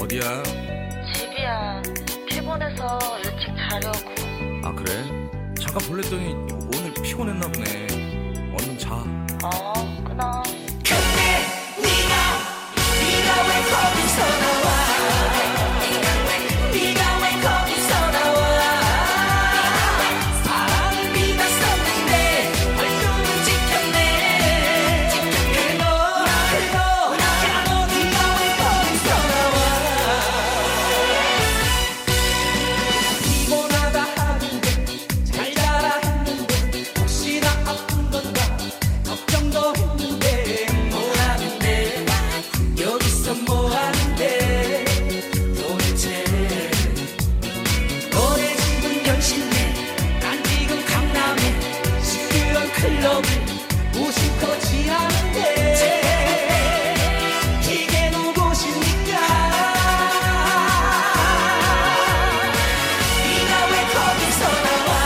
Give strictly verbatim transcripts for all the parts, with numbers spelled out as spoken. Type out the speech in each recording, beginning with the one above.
어디야? 집이야. 피곤해서 일찍 자려고. 아 그래? 잠깐 볼랬더니 오늘 피곤했나 보네. 얼른 자. 어, 끊어. 근데 네가 네가 왜 거기서 나와? 네가 왜 거기서 나와? 사랑을 믿었었는데 얼굴은 지켰네. 그래도 그래도 야너 네가 왜 거기서 나와? 피곤하다 하는데 잘 자라 했는데 혹시나 아픈 건가 걱정도 했는데 뭐하는데 여기서 뭐하는데 도대체 너네 집은 연신내 난 지금 강남에 시끄러운 클럽을 무심코 지나는데 이게 누 곳입니까? 네가 왜 거기서 나와?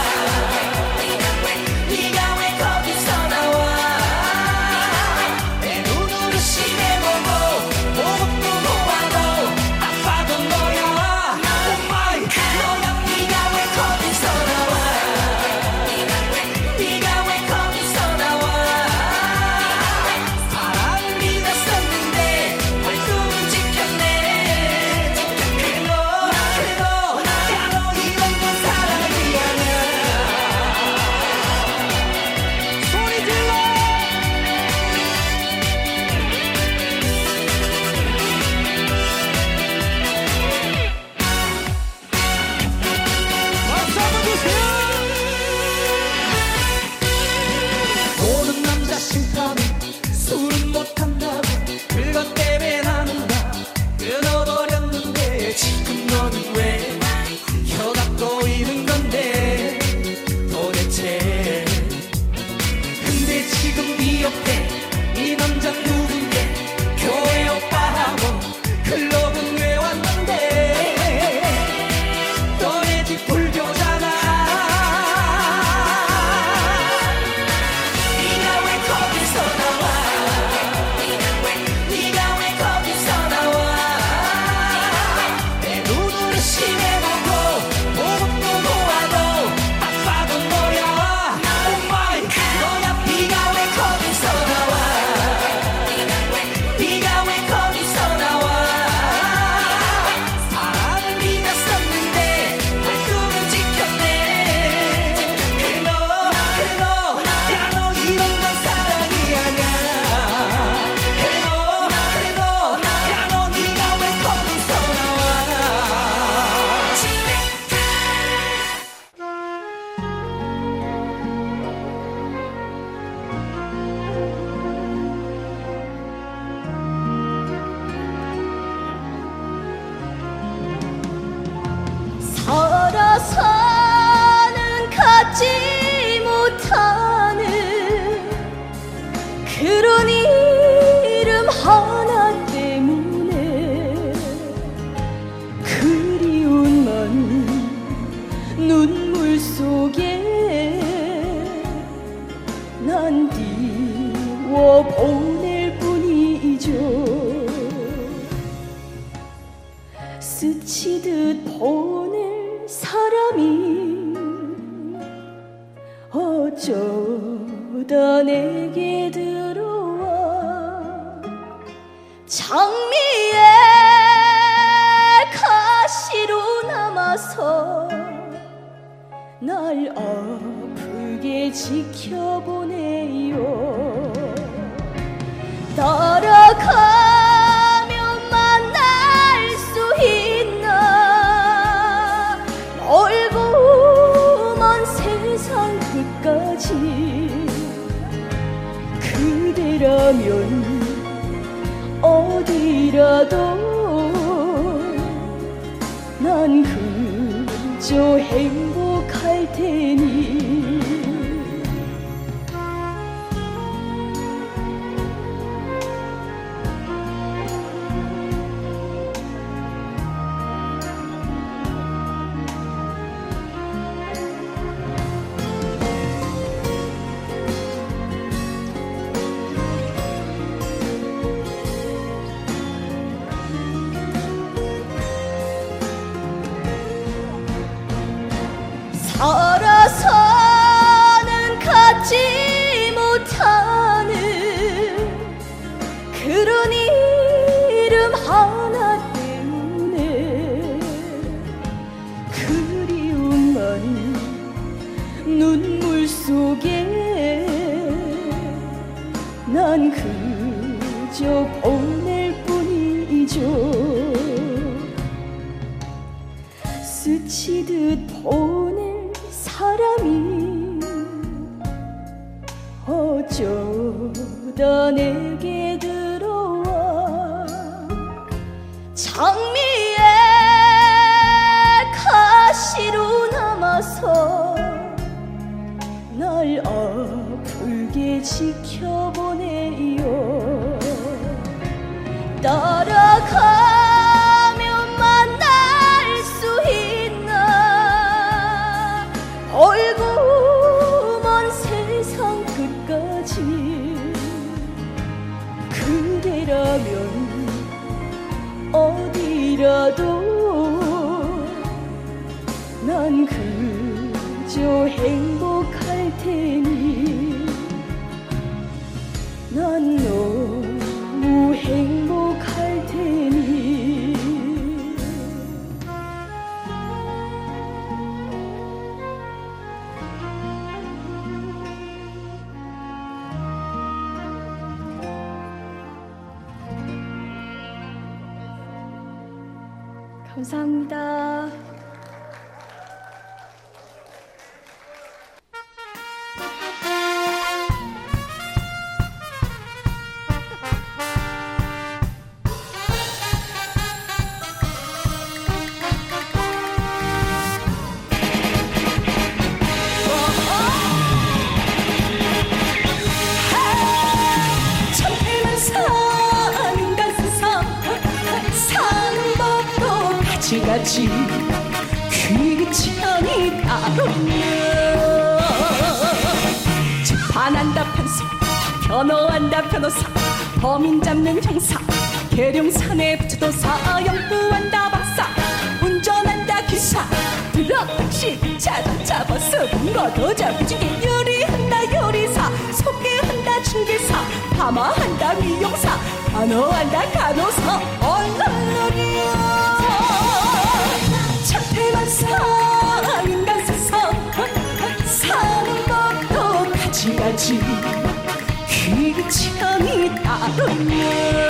네가 왜 거기서 나와? 내 눈으로 심해보고 보고도 보아도 아파도 너야. Oh my 너야. 네가 왜 거기서 나와? 네가 왜 거기서 나와? 사랑을 믿었었는데 얼굴은 지켰네. 그래도 그래도 야너 이런 건 사랑이 아니야. 소리 질러. 박수 한번 주세요. 보는 남자 심판은 술은 못한다고 그것 때문에 나는 다 끊어버렸는데 지금 너는 왜 혀가 꼬이는 건데 도대체. 근데 지금 네 옆에 이 남자 누군데 교회 오빠하고 클럽은 왜 왔는데 너네 집 불교잖아. 네가 왜 거기서 나와? 네가 왜 거기서 나와? 내 눈으로 심해보고 보고도 보아도 아파도 너야. Oh my 너야. 네가 왜 거기서 나와? 네가 왜 거기서 나와? 사랑을 믿었었는데 얼굴은 지켰네. 그래도 그래도 야너 이런 건 사랑이 아니야. 그래도 그래도 야너 네가 왜 거기서 나와? 집에 살아서는 갖지 못하는 그런 이름 하나 때문에 그리움만 눈물 속에 난 띄워 보낼 뿐이죠. 스치듯 보낼 사람이 어쩌다 내게 들어와 장미의 가시로 남아서 날 아프게 지켜보네요. 따라가면 만날 수 있나 멀고 먼 세상 끝까지 그대라면 어디라도 난 그저 행복할 테니. 살아서는 갖지 못하는 그런 이름 하나 때문에 그리움만 눈물 속에 난 그저 보낼 뿐이죠. 스치듯 보낼 사람이 어쩌다 내게 들어와 장미의 가시로 남아서 날 아프게 지켜보네요. 따라가면 만날 수 있나 멀고 먼 세상 끝까지 그대라면 어디라도 난 그저 행복할 테니 난 너무 행복할 테니 감사합니다. 같이 귀천이 따르며 재판한다 판사 변호한다 변호사 범인 잡는 형사 계룡산에 부처도사 연구한다 박사 운전한다 기사 트럭 택시 자동차 버스 뭔가 도자 무지개 요리한다 요리사 소개한다 중개사 파마한다 미용사 간호한다 간호사 얼렁얼렁이야 차태만 사는 세상 사는 것도 가지가지 귀천이 따르며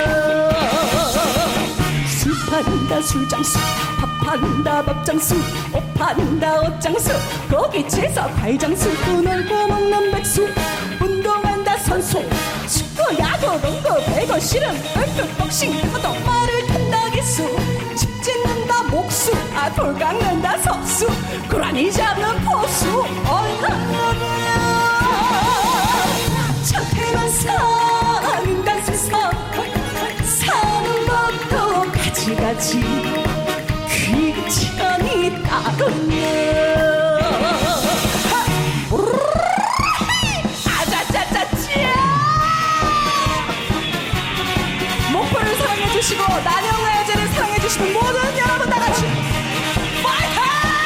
술 판다 술장수 밥 판다 밥장수 옷 판다 옷장수 고깃집에서 과일장수 놀고 먹는 백수 운동한다 선수 축구 야구 농구 배구 씨름 골프 복싱 파도 말을 탄다 기수 집 짓는다 목수 아 돌 깎는다 석수 고라니 잡는 포수 얼렁얼렁 차태만 사는 세상 사는 것도 가지가지 귀천이 따르며 목포를 사랑해주시고 난영과 여제를 사랑해주시는 모든 여러분 다같이 파이팅!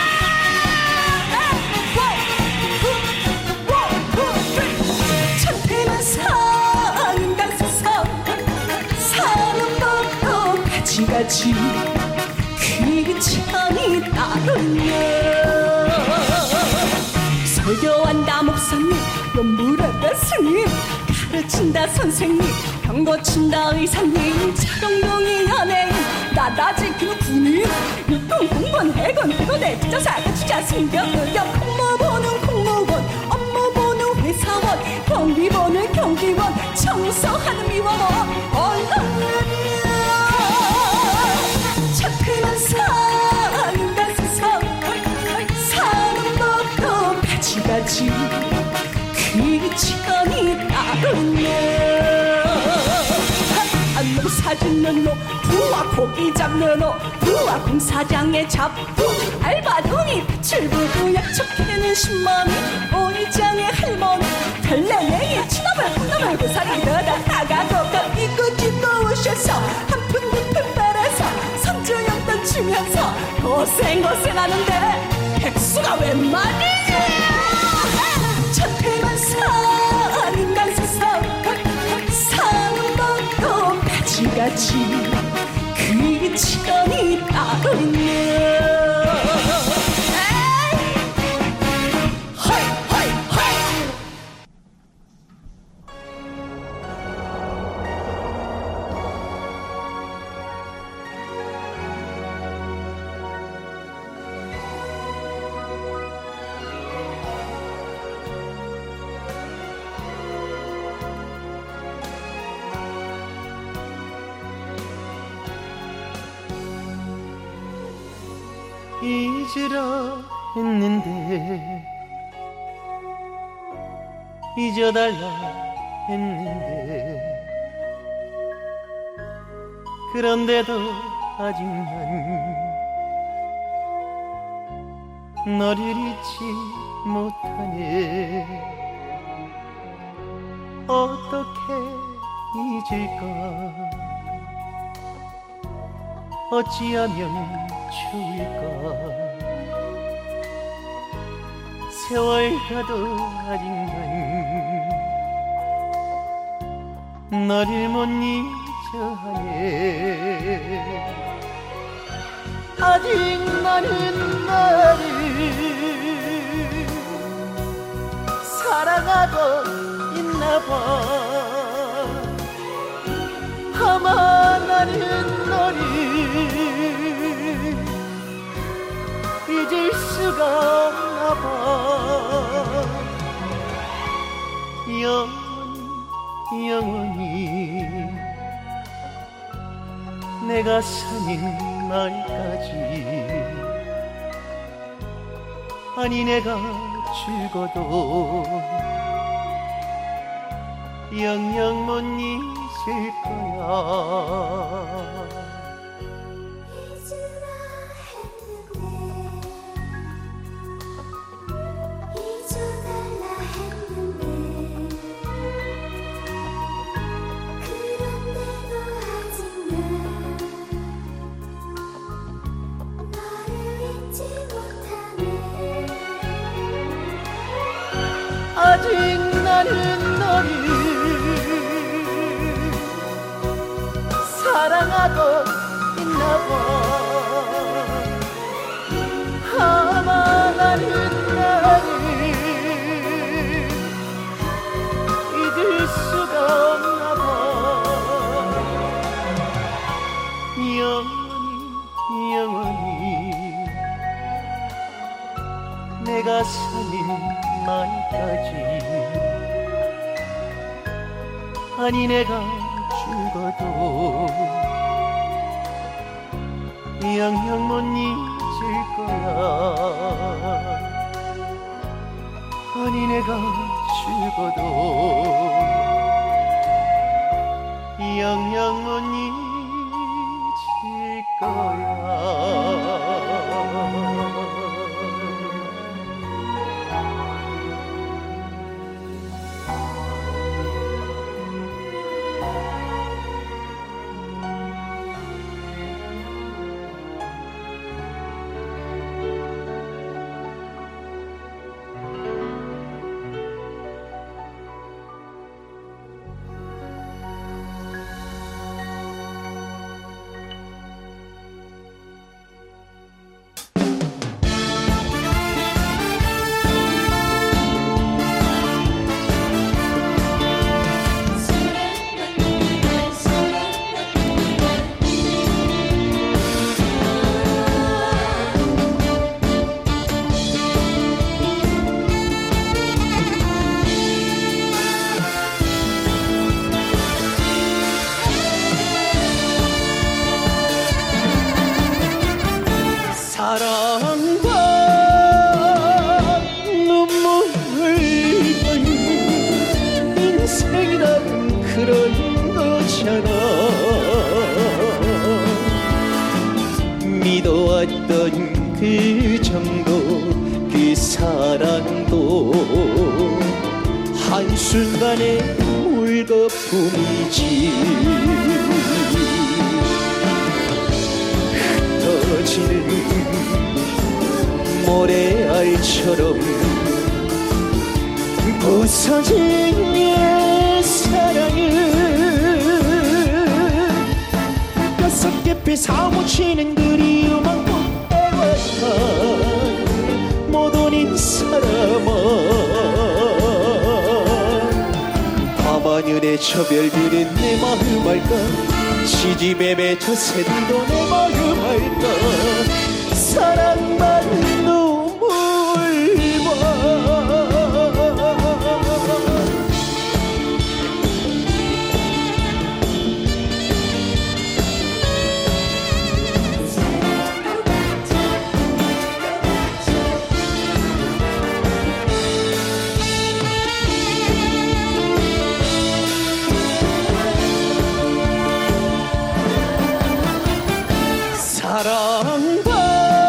천태만 사는 세상 사는 것도 가지가지 귀천이 따르며 설교한다 목사님 연불한다 스님 가르친다 선생님 병 고친다 의사님 차동동이 연예인 나다지 그 군인 육군 공무원 해군 부도대 기자사 가치자 승격 의력 공무 보는 공무원 업무 보는 회사원 경비 보는 경비원 청소하는 미화원 얼렁얼렁 차트만 사는 세상 사는 것도 가지가지 귀천이 따르며 안놈 사주는 놈 부와 고기 잡는 놈 부와 공사장에 잡부 알바동이 밭을 부고 약초캐는 신머니 오이장의 할머니 별내내의 친놈을 푼놈을 고사리 넣어다 나가고가 이고 집고 오셔서 한푼 두푼 빨아서 성주영돈 주면서 고생 고생하는데 백수가 웬 말이냐. 천태만 산 인간 세상 사는 것도 가지가지 그 지경이 따로 있네. 잊으라 했는데 잊어달라 했는데 그런데도 아직 난 너를 잊지 못하네. 어떻게 잊을까. 어찌하면 추울까. 세월 가도 아직 난 너를 못 잊어 하네. 아직 나는 너를 사랑하고 있나봐. 아마 나는 너를 잊을 수가 없나봐. 영원히 영원히 내가 사는 날까지. 아니 내가 죽어도 영영 못 잊을 거야. 아직 나는 너를 사랑하고 있나봐. 아마 나는 너를 잊을 수가 없나봐. 영원히 영원히 내가 사는 날까지. 아니 내가 죽어도 영영 못 잊을 거야. 아니 내가 죽어도 영영 못 잊을 거야. 사랑과 눈물을 본 인생이란 그런 거잖아. 믿어왔던 그 정도 그 사랑도 한순간에 물거품이지. 흩어지는 모래 알처럼 부서진 내 사랑을 뼛속 깊이 사무치는 그리움만 꽃에왔던 모든 사람아 밤하늘의 저별들은 내 마음 알까 시집에 맺혀 새들도 내 마음 알까 사랑만 눈물 봐 사랑 반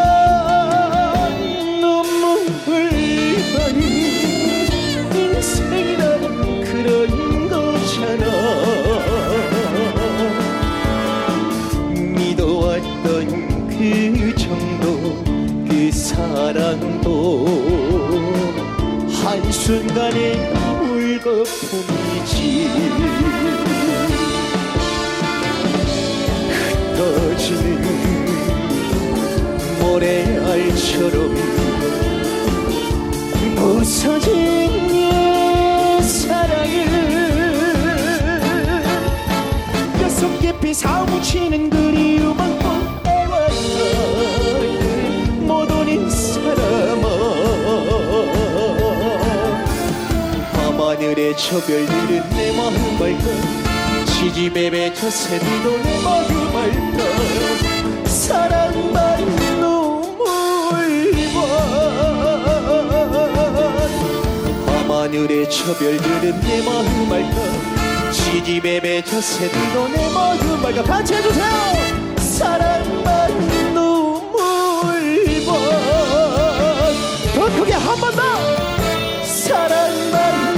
눈물 반 인생이란 그런 거잖아 믿어왔던 그 정도 그 사랑도 한순간의 물거품이지 흩어지는 모래알처럼 부서진 내 사랑을 뼛속 깊이 사무치는 그리움만 꽃에왔던 모든 사람아 밤하늘의 저별들은 내 마음 알까 시집에 맺혀 새들도 내 마음 알까 사랑만 눈물 봐 밤하늘의 저별들은 내 마음 알까 시집에 맺혀 새들도 내 마음 알까 같이 해주세요 사랑만 눈물 봐 더 크게 한 번 더 사랑만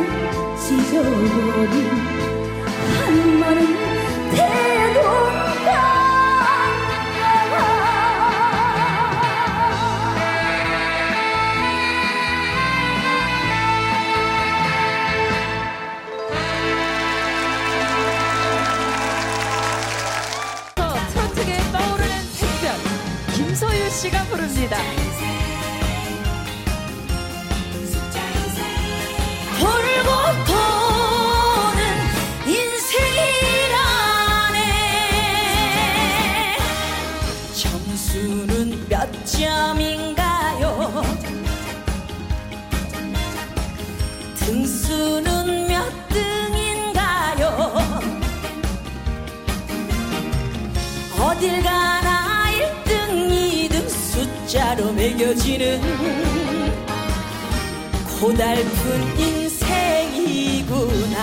찢어버린 한 마른 태동강 씨가 부릅니다. 돌고 도는 인생이라네. 점수는 몇 점인가요? 등수는 몇 등인가요? 어딜 가나 일 등, 이 등 숫자로 매겨지는 고달픈 인생이구나.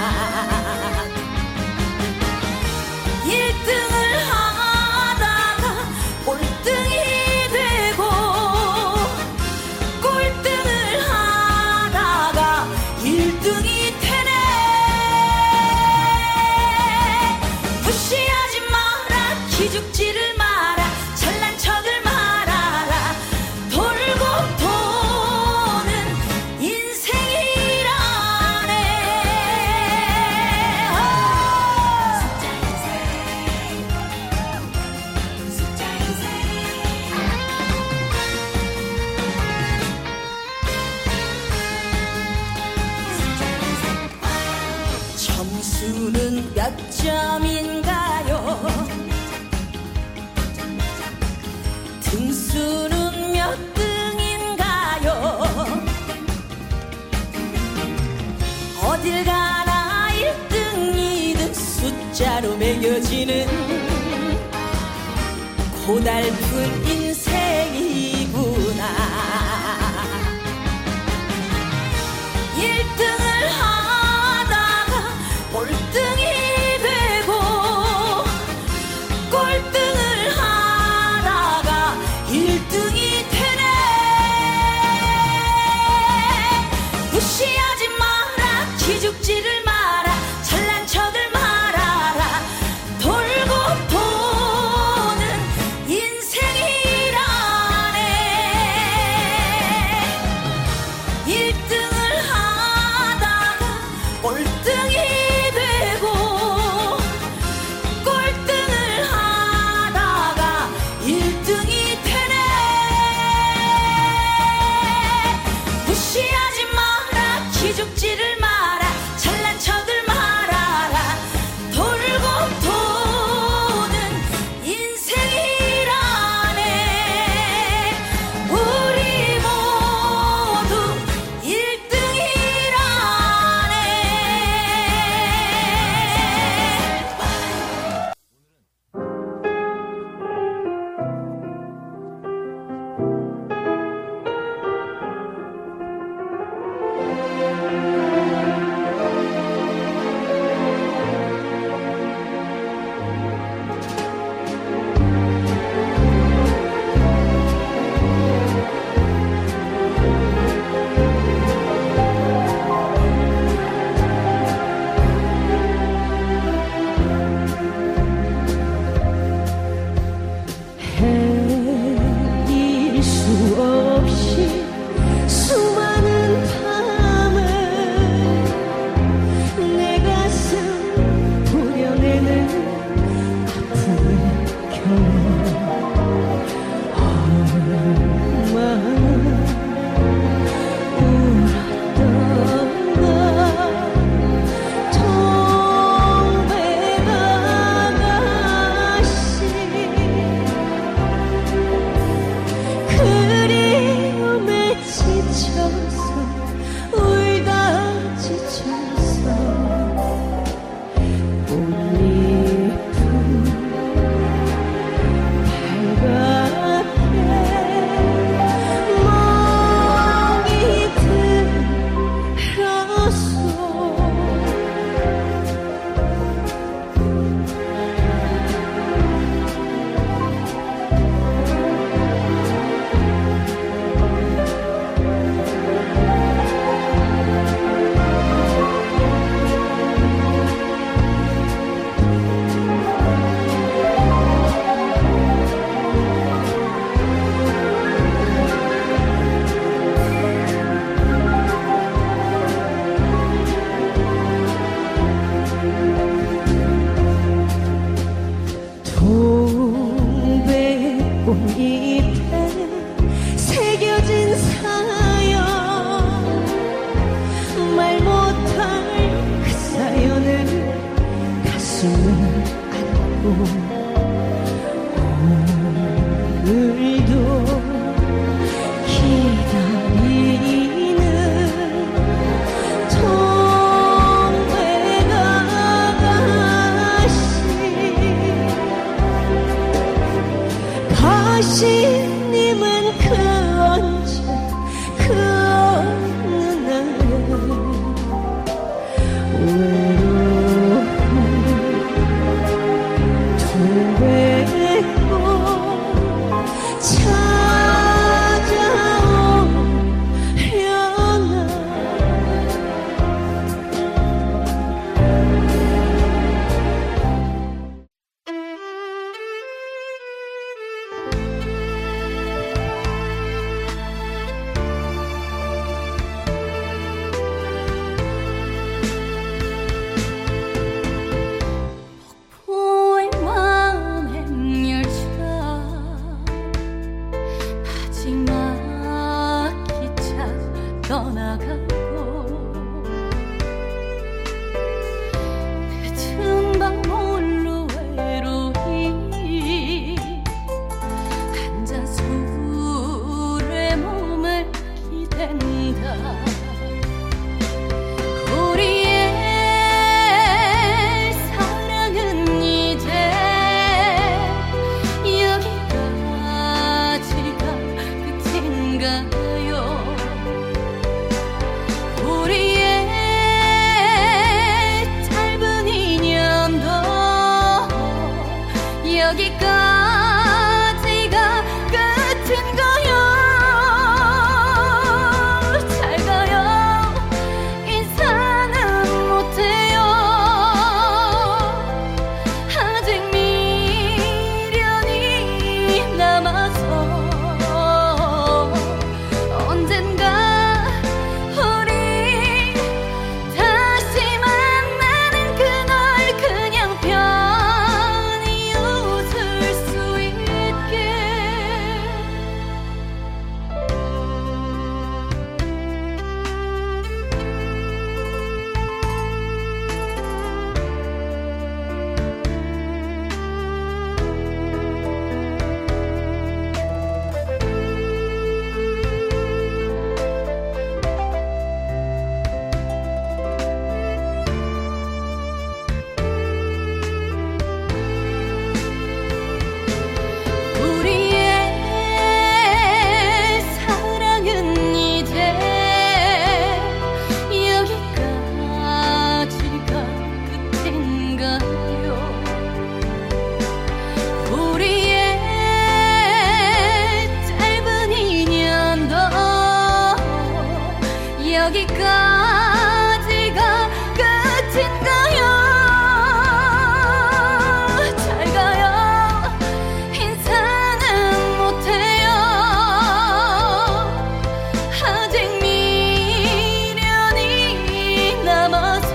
일 등을 하다가 꼴등이 되고, 꼴등을 하다가 일 등이 되네. 무시하지 마라, 기죽지를 마라, 잘난 척을 말아라. 돌고 도는 인생이라네. 점수는 몇 점인가요? 등수는 몇 등인가요? 어딜 가나 일 등, 이 등 숫자로 매겨지는 고달픈 인생이구나. 일 등을 하다가 꼴등이 되고, 꼴등을 하다가 일 등이 되네. 무시하지 마라, 기죽지를 마라, 잘난 척을 말아라. 돌고 도는 인생이라네. 오늘도 기다리는 정외 가시 가시님은 그 언제 그 어느 날 외로운 도외로 찾아오려나. 폭포의 마음의 열차 마지막 기차 떠나가고 늦은 밤 홀로 외로이 한 잔 술에 몸을 기댄다. 우리의 사랑은 이제 여기까지가 끝인가요? 우리의 짧은 인연도 여기까지가 끝인가요? 잘 가요. 인사는 못해요. 아직 미련이 남아서 언젠가 우리 다시 만나는 그날 그냥 편히 웃을 수 있게. 우리의 사랑은 이제 여기까지가 끝인가요? 우리의 짧은 인연도 여기까지가 끝인가요? 잘 가요. 인사는 못해요. 아직 미련이 남아서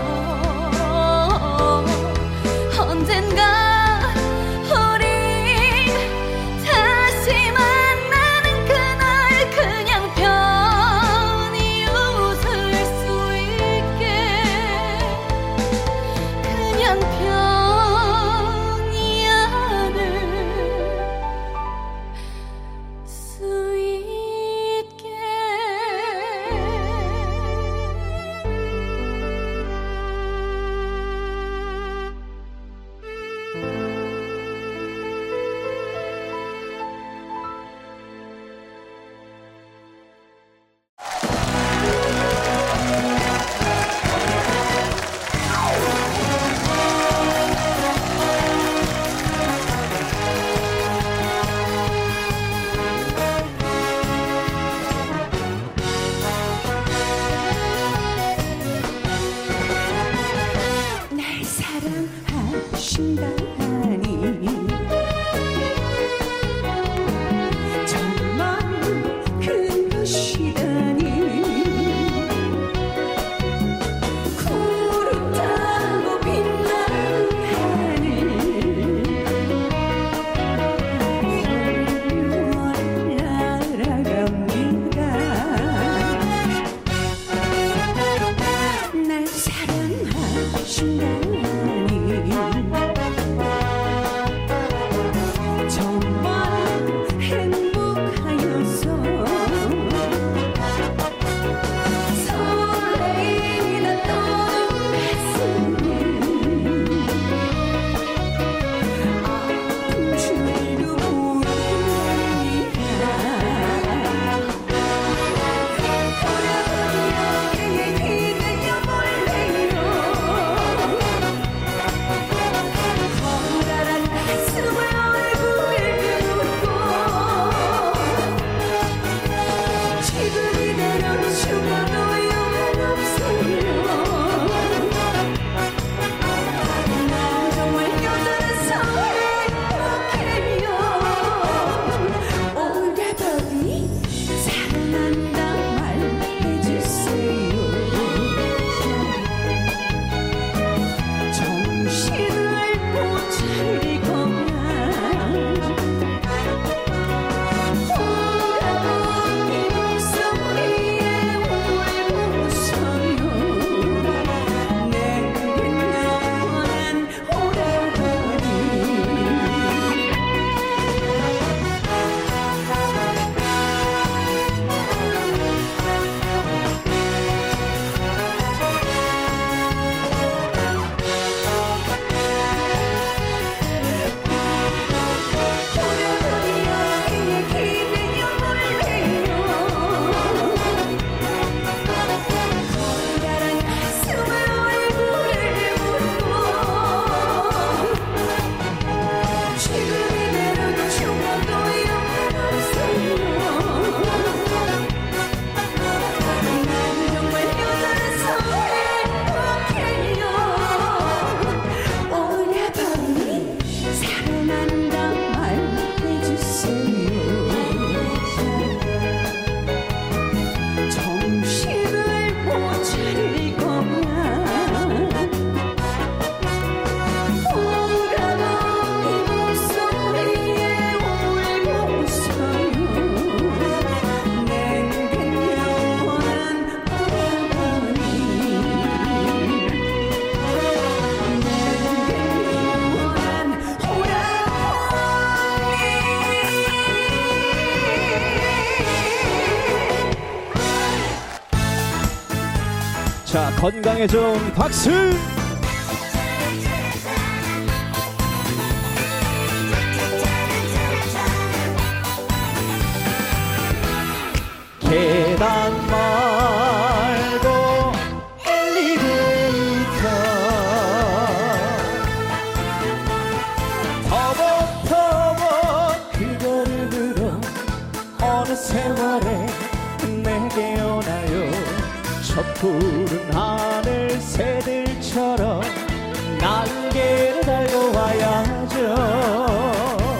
언젠가 우리 다시 만나는 그날 그냥 편히 웃을 수 있게. 그냥 편히 안을 수 있게. 날 사랑하신다니 정말 그러시다니. 구름 타고 빛나는 하늘 훌훌 날아갑니다. 날 사랑하신다니 건강에 좋은 박수. 계단 말고 엘리베이터 터벅터벅 그거를 들어 어느 세월에 내게 오나요. 저 푸른 하늘 새들처럼 날개를 달고 와야죠.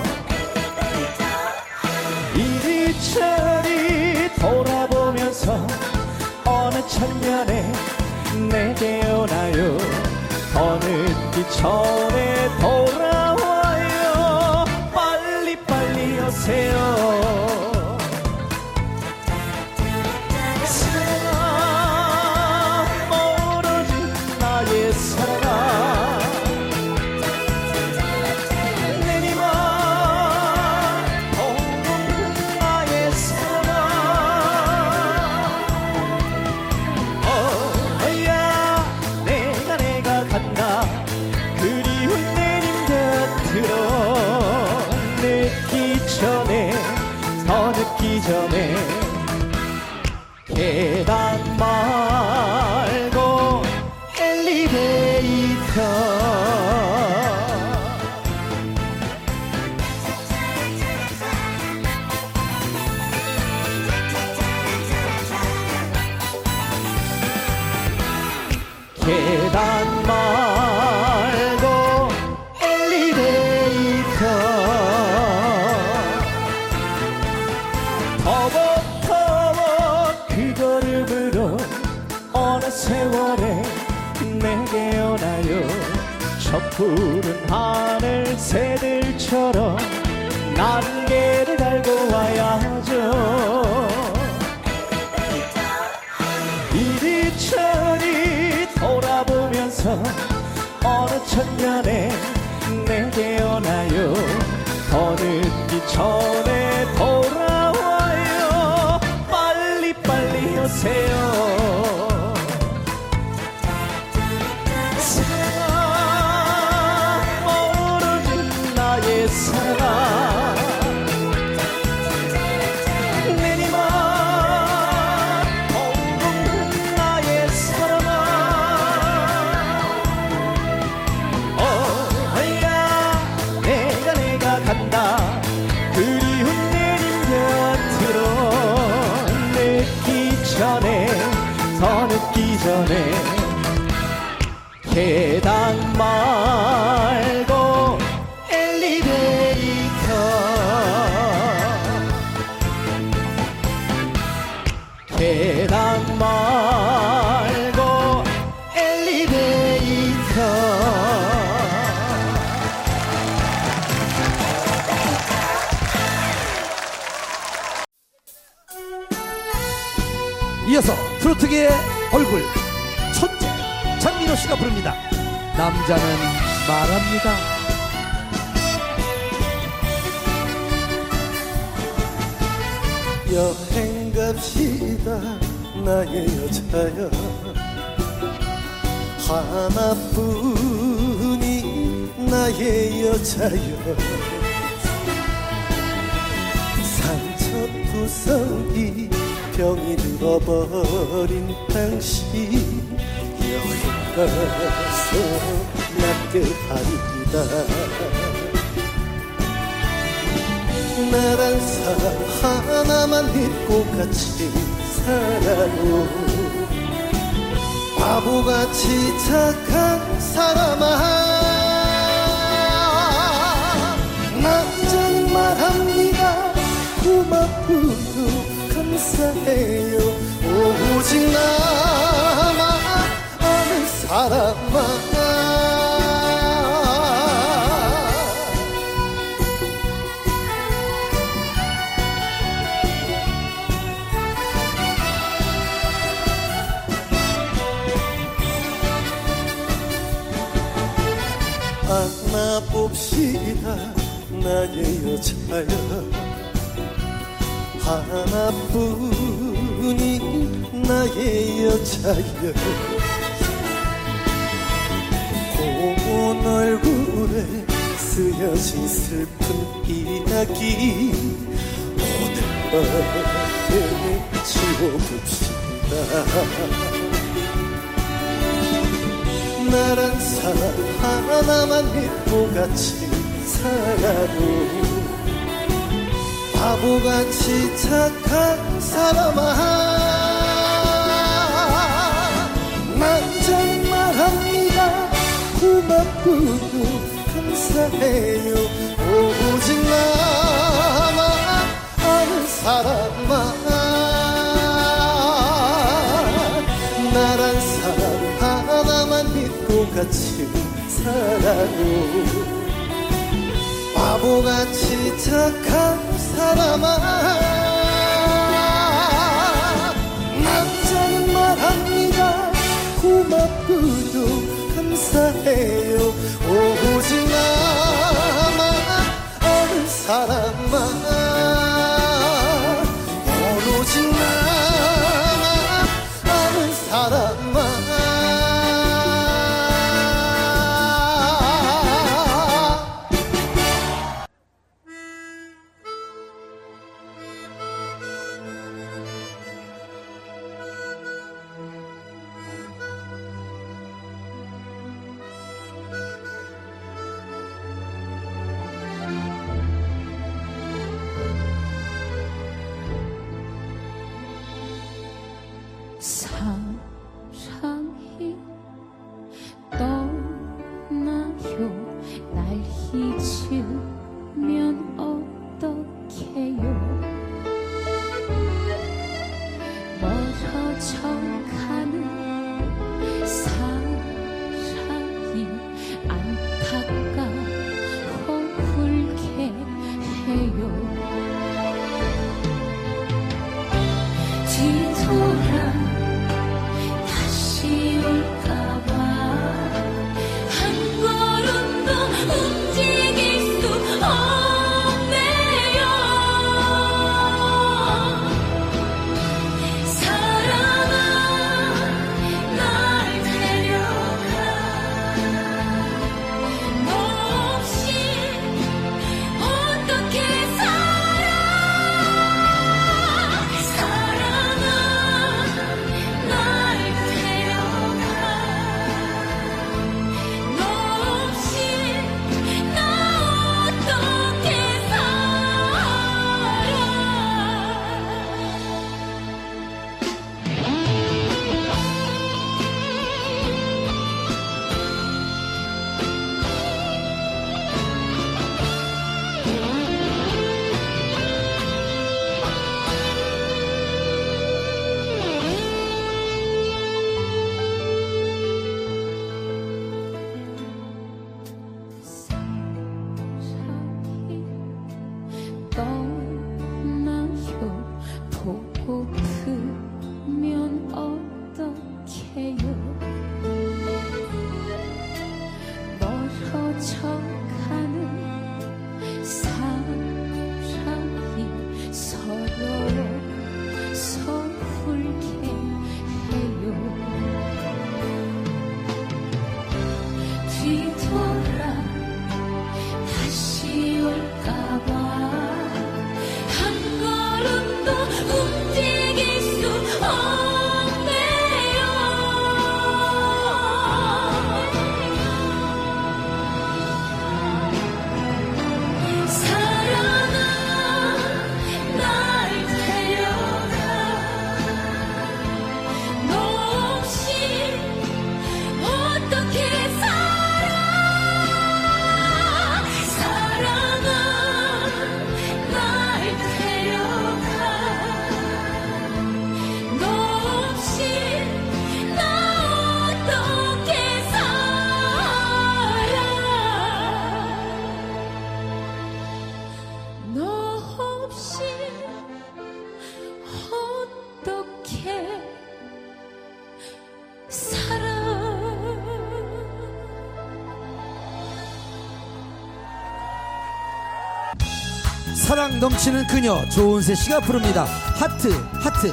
이리저리 돌아보면서 어느 천년에 내게 오나요. 더 늦기 전에 돌아와요. 빨리빨리 오세요. 사랑 멀어진 나의 사랑 내니만 보는 나의 사랑 어야 내가 내가 간다. 그리운 내님 곁으로 늦기 전에 더 늦기 전에 계단 말고 엘리베이터 계단 말고 엘리베이터 터벅터벅 그 걸음으로 어느 세월에 내게 오나요. 저 푸른 하늘 새들처럼 날개를 달고 와야죠. 이리저리 돌아보면서 어느 천년에 내게 오나요. 더 늦기 전에 돌아와요. 빨리빨리 오세요. 사랑 멀어진 나의 사랑 내니만 보는 나의 사랑아 어야 내가 내가 간다. 그리운 내님 곁으로 늦기 전에 더 늦기 전에 계단 말고 엘리베이터 계단 말고 엘리베이터 이어서 트로트계의 얼굴 천재 장민호 씨가 부릅니다. 남자는 말합니다. 여행 갑시다 나의 여자여. 하나뿐이 나의 여자여. 상처투성이 병이 들어버린 당신 여행 가서 낫게 합니다. 나란 사람 하나만 믿고 같이 살아요. 바보같이 착한 사람아. 남자는 말합니다. 고맙고요 감사해요. 오직 나만 아는 사람아. 안아봅시다 나의 여자여. 하나뿐이 나의 여자여. 얼굴에 쓰여진 슬픈 이야기 오늘 밤에 지워봅시다. 나란 사람 하나만 믿고 같이 살아도 바보같이 착한 사람아, 난 말합니다. 고맙고도 감사해요. 오직 나만 아는 사람아, 나란 사람 하나만 믿고 같이 살아요. 바보같이 착한 사람아, 남자는 말합니다. 고맙고도 감사해요. 오직 나만 아는 사람아, 오로지 나만 아는 사람아. 사랑이 떠나요. 날 잊으면 어떡해요. 멀어져 가는 사랑이 안타까워 울게 해요. 뒤돌아 다시 올까봐 한 걸음도 움직일 수 없네요. 사랑아 날 데려가. 너 없이 어떻게 살아. 사랑아 날 데려가. 너 없이 나 어떻게 살아. 사랑이 떠나요. 보고프면 어떡해요. 멀어져 가는 사랑이 서로 서툴게 해요. 뒤돌아 다시 올까봐 한 걸음도 움직일 수 없네요. 사랑아 날 데려가. 너 없이 어떻게 살아. 사랑아 날 데려가. 너 없이 나 어떻게 살아. 너 없이 어떻게 살아. 사랑 넘치는 그녀 조은세 씨가 부릅니다. 하트 하트.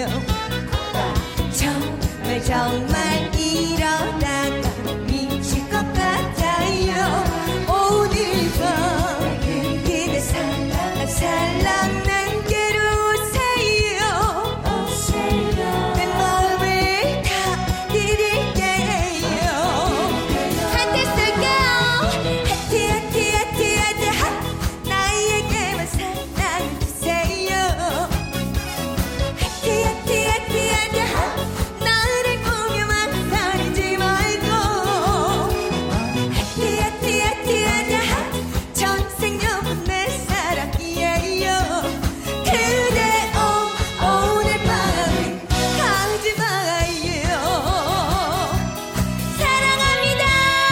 같아요. 정말 정말 이러다가 미칠 것 같아요. 오늘 밤 그대 살랑 살랑 난게로 오세요. 내 마음을 다 드릴게요. 하트 쏠게요. 하트 하트 하트 하트 하 나에게만 사랑 주세요. 하트 하트 하트 하트 하 나를 보며 망설이지 말고. 하트 하트 하트 하트 하 전생 여분 내 사랑이에요. 그대 오, 오늘 밤은 가지 마요. 사랑합니다.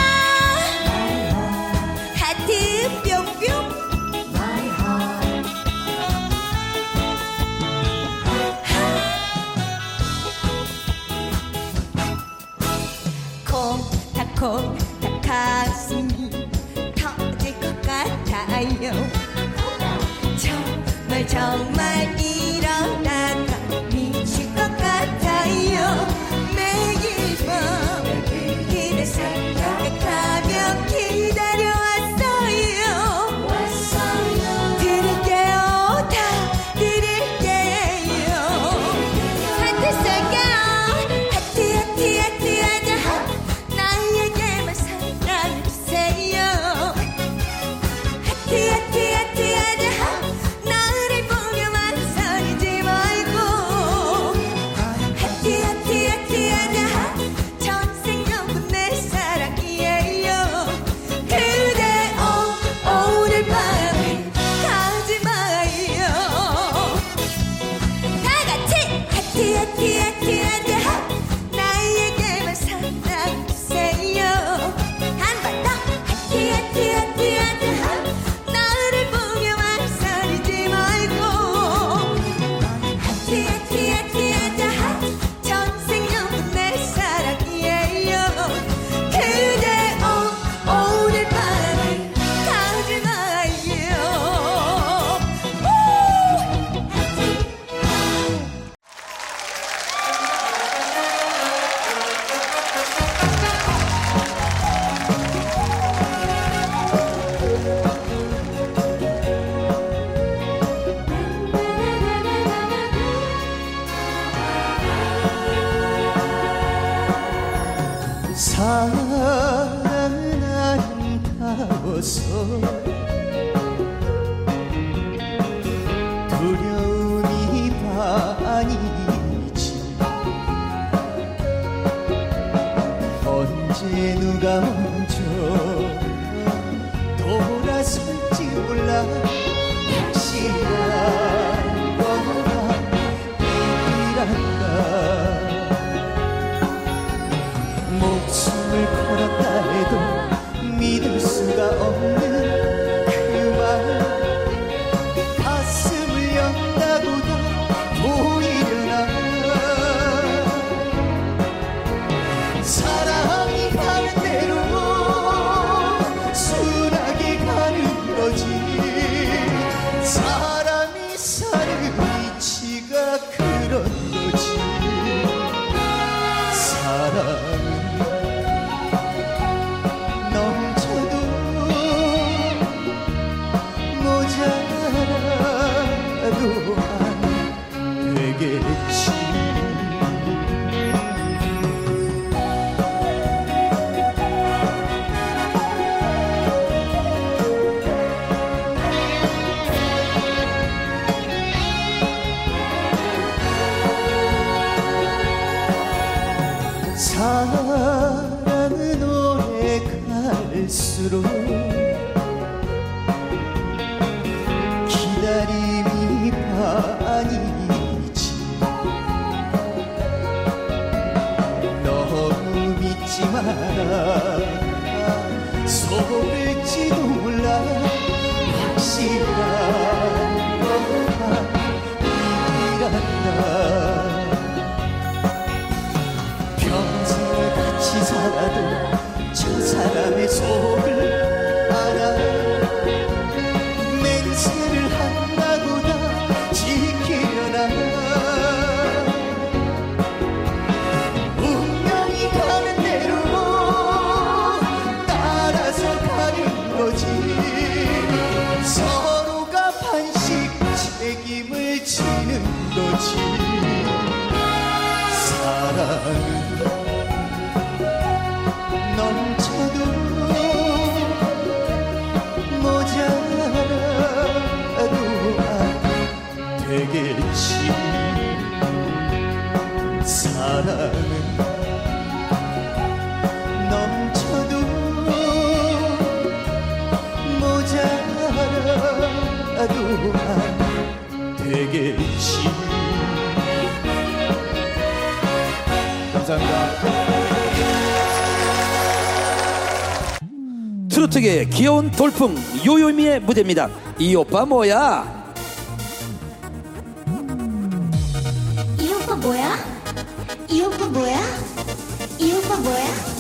하트 뿅뿅. 콩닥콩닥 가슴이 터질 것 같아요. 정말 정말 이러다가 미칠 것 같아요. 매일 밤 그대 생각에 가며 기다려왔어요. 드릴게요. 다 드릴게요. 하트 쏠게요. 하트 하트 하트 하트 하 나에게만 사랑 주세요. 하트 하트 하트 하트 하 나를 보며 망설이지 말고. 하트 하트 하트 하트 하 전생 여분 내 사랑이에요. 그대 오, 오늘 밤은 가지 마요. 다 같이 하트 하트 하트 하트 하 나에게만 사랑 주세요. 한 번 더 하트 하트 하트 하트 하 나를 보며 망설이지 말고. 하트 하트 하트 하트 하 전생 여분 내 사랑이에요. 그대 오, 오늘 밤은 가지 마요. 우! 사랑은 아름다워서 두려움이 반이지. 언제 누가 먼저 돌아설지 몰라. 확실한 거라 이란다. 목숨을 걸었다 해도 믿을 수가 없는 그 말. 가슴을 연다고 다 보이려나. 사랑이 가는 대로 순하게 가는 거지. 사람이 사는 이치가 그런 거지. 사랑은 넘쳐도 모자라도 안 되겠지. 사랑은 오래 갈수록 기다림이 반이지. 너무 믿지 마라. 속을지도 몰라. 확실한 거가 이란다. 평생을 같이 살아도 저 사람의 속을 알아. 맹세를 한다고 다 지키려나. 사랑은 넘쳐도 모자라도 안 되겠지. 사랑은 넘쳐도 모자라도 안 되겠지. 감사합니다. 트로트계의 귀여운 돌풍 요요미의 무대입니다. 이 오빠 뭐야? 이 오빠 뭐야? 이 오빠 뭐야? 이 오빠 뭐야?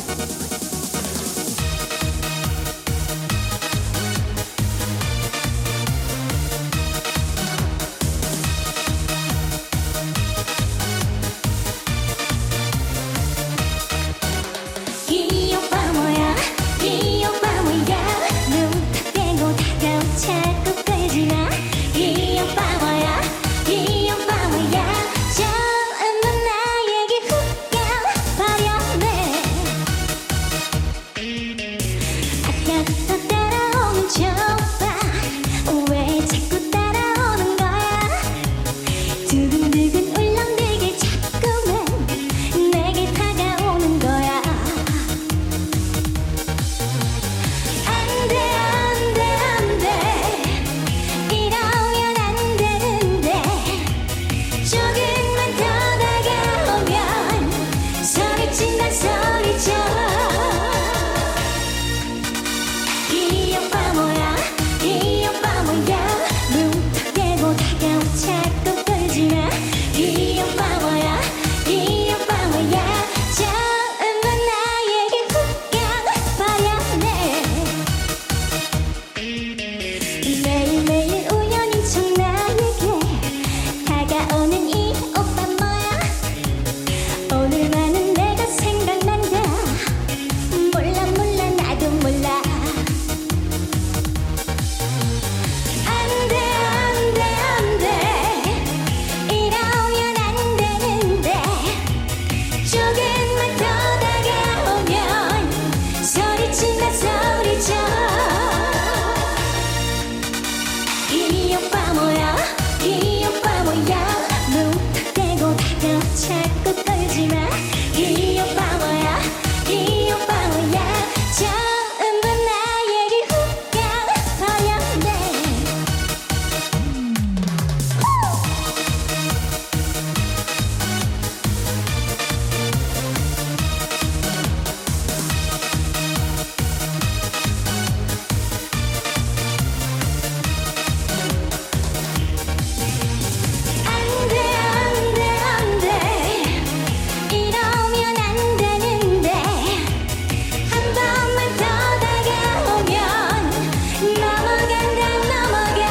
이 오빠 뭐야? 이 오빠 뭐야? 눈 딱 떼고 다가오 자꾸 끌지마. 이 오빠 뭐야? 이 오빠 뭐야? 처음 본 나에게 훅 가버렸네. 아까부터 따라오면 좋아. 왜 자꾸 따라오는 거야? 두근두근 울렁대게 자꾸만 내게 다가오는 거야. 안돼 안돼 안돼 이러면 안 되는데. 조금만 더 다가오면 소리친다 소리쳐. 이 오빠 뭐야? 이 오빠 뭐야? 눈 딱 떼고 다가오 자꾸 끌지마. 이 오빠 뭐야? 이 오빠 뭐야? 처음 본 나에게 훅 가버렸네. 매일매일 우연인 척 나에게 다가오는 이 오빠 뭐야? 오늘만은 내가 생각난다. 몰라 몰라 나도 몰라. 안돼 안돼 안돼 이러면 안 되는데. 조금만 더 다가오면 소리친다 소리쳐. 이 오빠 뭐야? 이 오빠 뭐야? 눈 딱 떼고 다가오 자꾸 끌지마. 이 오빠 뭐야? 이 오빠 뭐야? 처음 본 나에게 훅 가버렸네. 안돼 안돼 안돼 이러면 안 되는데. 한 번만 더 다가오면 넘어간다 넘어가.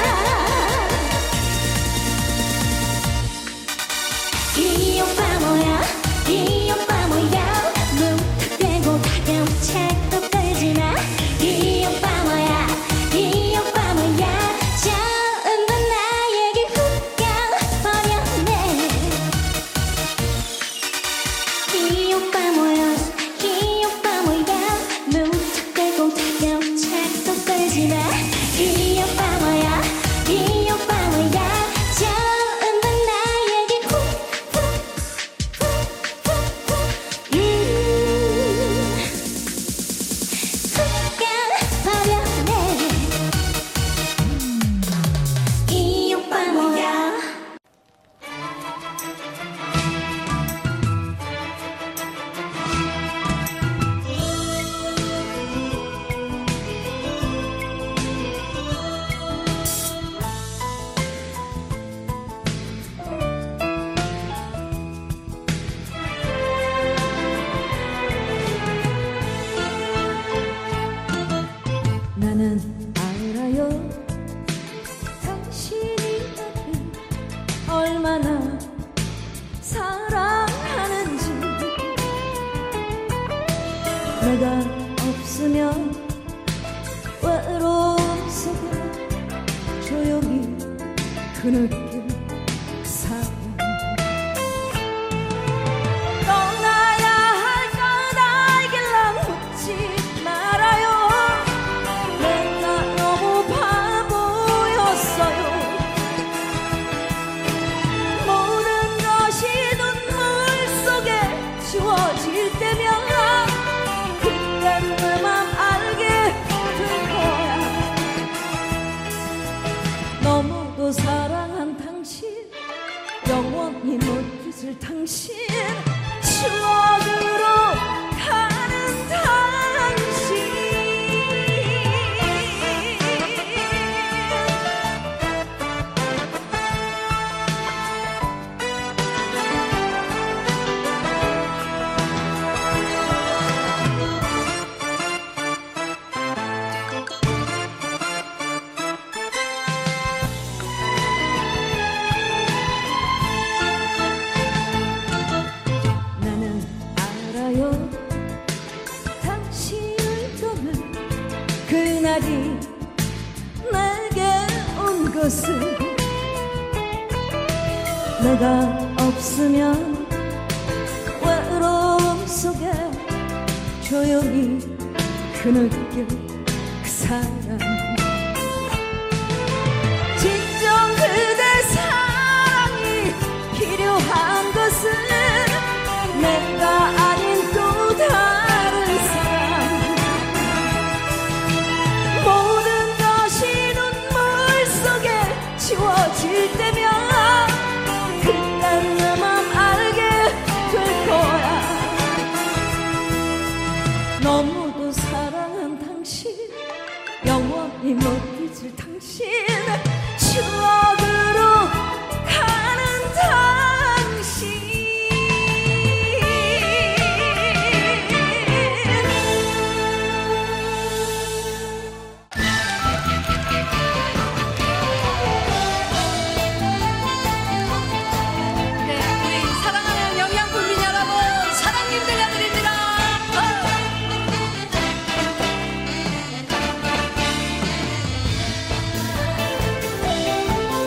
이 오빠 뭐야? 이 오빠 뭐야? 눈 딱 떼고 다가오 자꾸 끌지마. 이 오빠 뭐야? 이 오빠 뭐야? 처음 본 나에게 훅 가버렸네. 이 오빠 뭐야? 이 오빠 뭐야? 눈 딱 떼고 다가오 자꾸 끌지마. 이 오빠 뭐야? 이 오빠 뭐야? 처음 본 나에게 훅 훅 훅 훅 훅 음 훅 가버렸네. 이 오빠 뭐야? 나는 알아요. 당신이 나를 얼마나 사랑하는지. 내가 없으면 외로운 속에 조용히 그 느낌 살아. 당신 추억으로 가는 당신 나는 알아요 당신을 떠난 그날이 내게 온 것은 내가 없으면 외로움 속에 조용히 흐느껴 그 사랑 진정 그대 사랑이 필요한 것은 내가 아닌 또 다른 사람 모든 것이 눈물 속에 지워질 때면 그땐 내 맘 알게 될 거야 너무도 사랑한 당신 영원히 못 잊을 당신 추억으로 가는 당신 네, 우리 사랑하는 영양국민 여러분, 사랑님 들려드립니다. 어.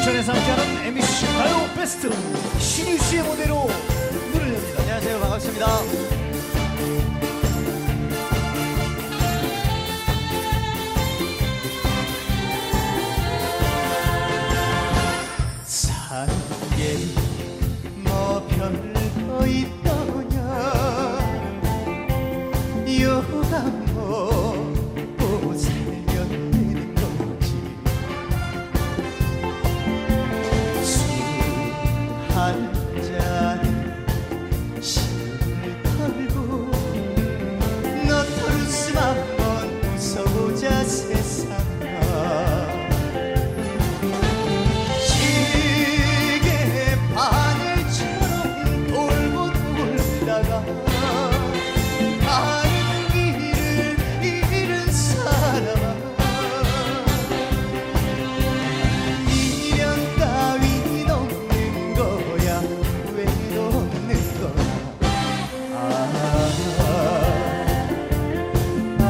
인천에서 함께하는 엠비씨 가요 베스트 신유 씨의 무대로 문을 엽니다. 안녕하세요, 반갑습니다. 사는 게 뭐 별거 있더냐 여가 먹고 살면 되는 거지 술 한잔 시를 털고 너털웃음 한번 웃어보자 세상아 바늘처럼 돌고 돌다가 가는 길을 잃은 사람아 미련 따윈 없는 거야 왜도 없는 거야 아, 아,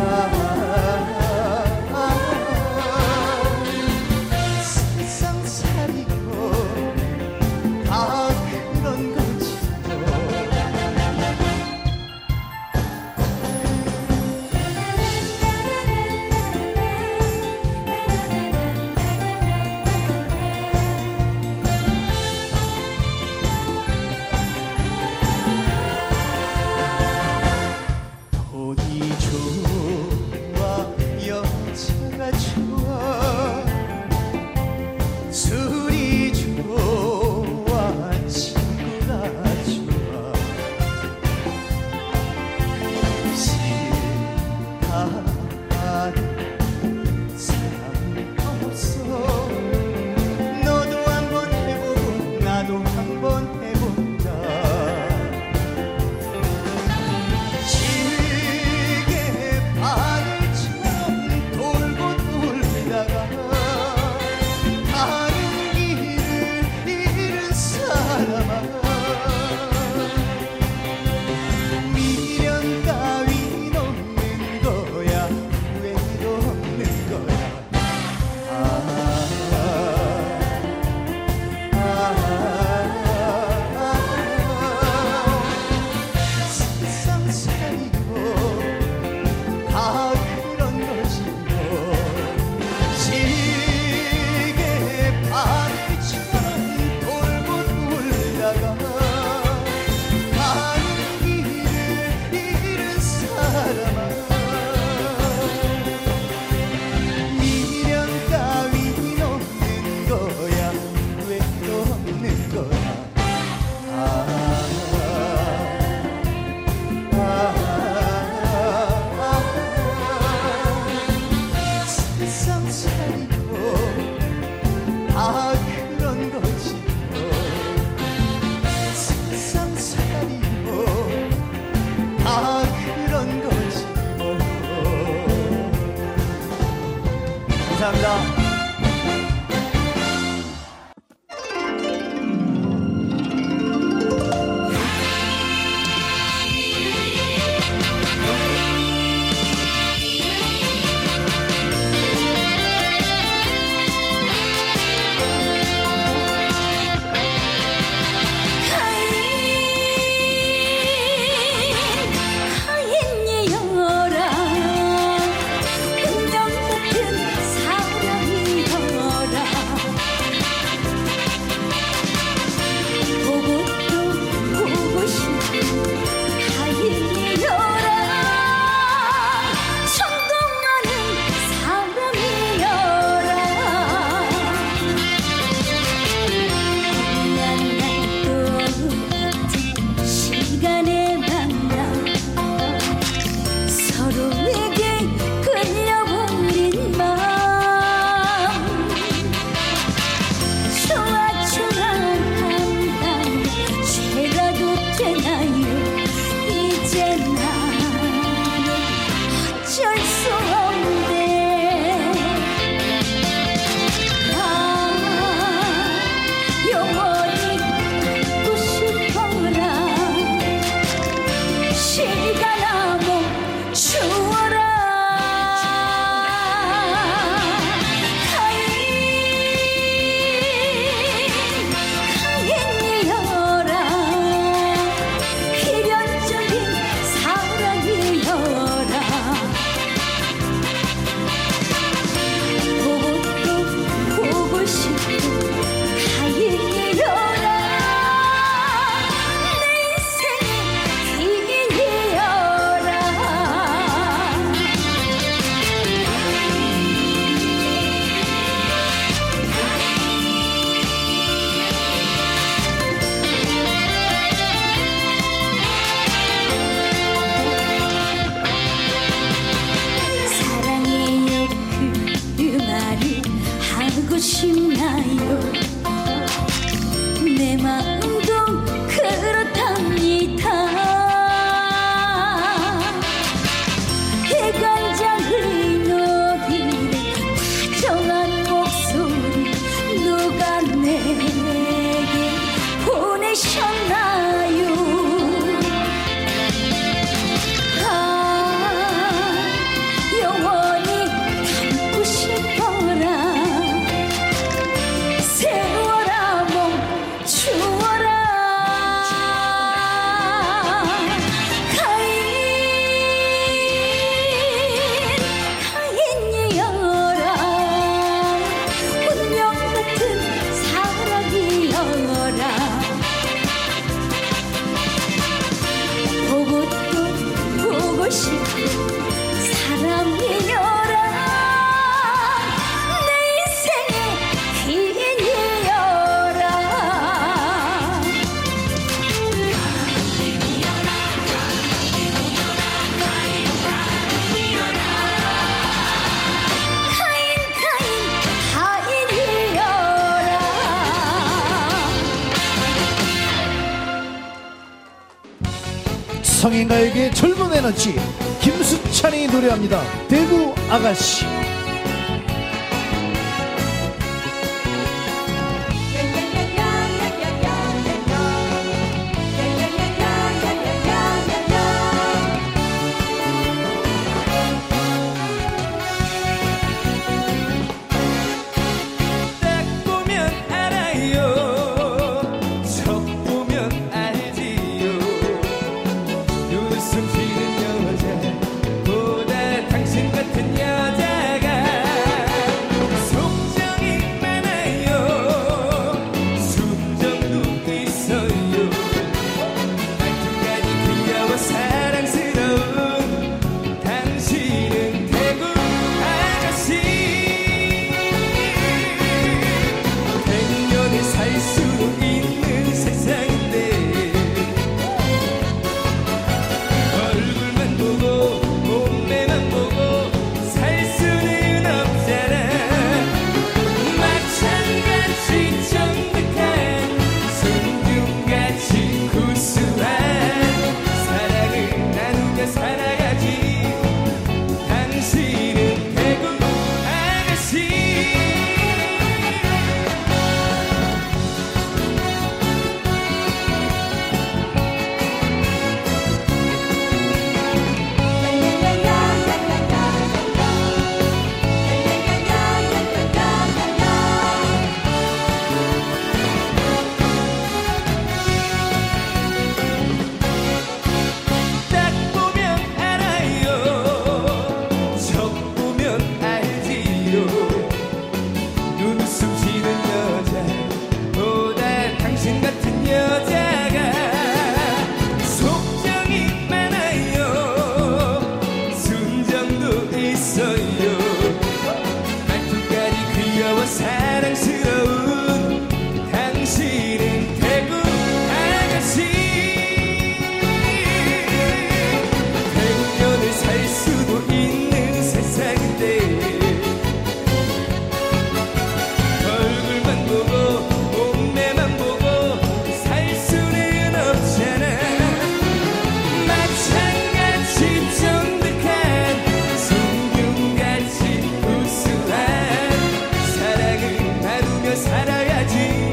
아, 아, 세상 살이고 다 그런 거지 돈이 좋아 여자가 좋아 술이 좋아 친구가 좋아 싫다는 사람 없어 너도 한번 해보고 나도 한번 해본다 시계 바늘처럼 돌고 돌다가 가는 길을 잃은 사람아 미련 따윈 없는 거야 왜도 없는 거야 아, 아, 아, 아, 세상 살이고 다 그런 거지 뭐 시계 바늘처럼 돌고 돌다가 가는 길을 잃은 사람아 미련 따윈 없는 거야 왜도 없는 거야 아, 아, 아, 아, 세상 살이고 다 그런 거지 뭐 세상 살이고 다 그런 거지 뭐 감사합니다. 하인 예여라 운명 같은 사랑 계시나요? 내 마음도 그렇답니다. 해관장의 노래를 다정한 목소리 누가 내게 보내셨나요? 아, 영원히 담고 싶어라. 세워라 멈추어라. 가인 가인이여라. 운명 같은 사랑이여라. 보고 또 보고 싶은 사람이여라. 내 인생의 길이여라. 가인 가인 가인이여라. 성인가에게 젊은 에너지 김수찬이 노래합니다. 대구 아가씨. 딱 보면 알아요. 척 보면 알지요. 눈웃음 지는 여자보다 당신 같은 여자가 속정이 많아요. 순정도 있어요. 말투까지 귀여워 사랑스러운 당신은 대구 아가씨. 백 년을 살 수 있는 세상인데 얼굴만 보고 몸매만 보고 살 수는 없잖아. 마찬가지 정직한 순금같이 구수한 사랑을 나누며 살아야지. 당신은 대구 아가씨. 딱 보면 알아요. 척 보면 알지요. 눈웃음 지는 여자보다 당신 같은 여자가 속정이 많아요. 순정도 있어요. 말투까지 귀여워 사랑스러운 당신은 대구 아가씨. 백 년을 살 수도 있는 세상인데 얼굴만 보고 몸매만 보고 살 수는 없잖아. 마찬가지 정직한 순금같이 구수한 사랑을 나누며 살아야지.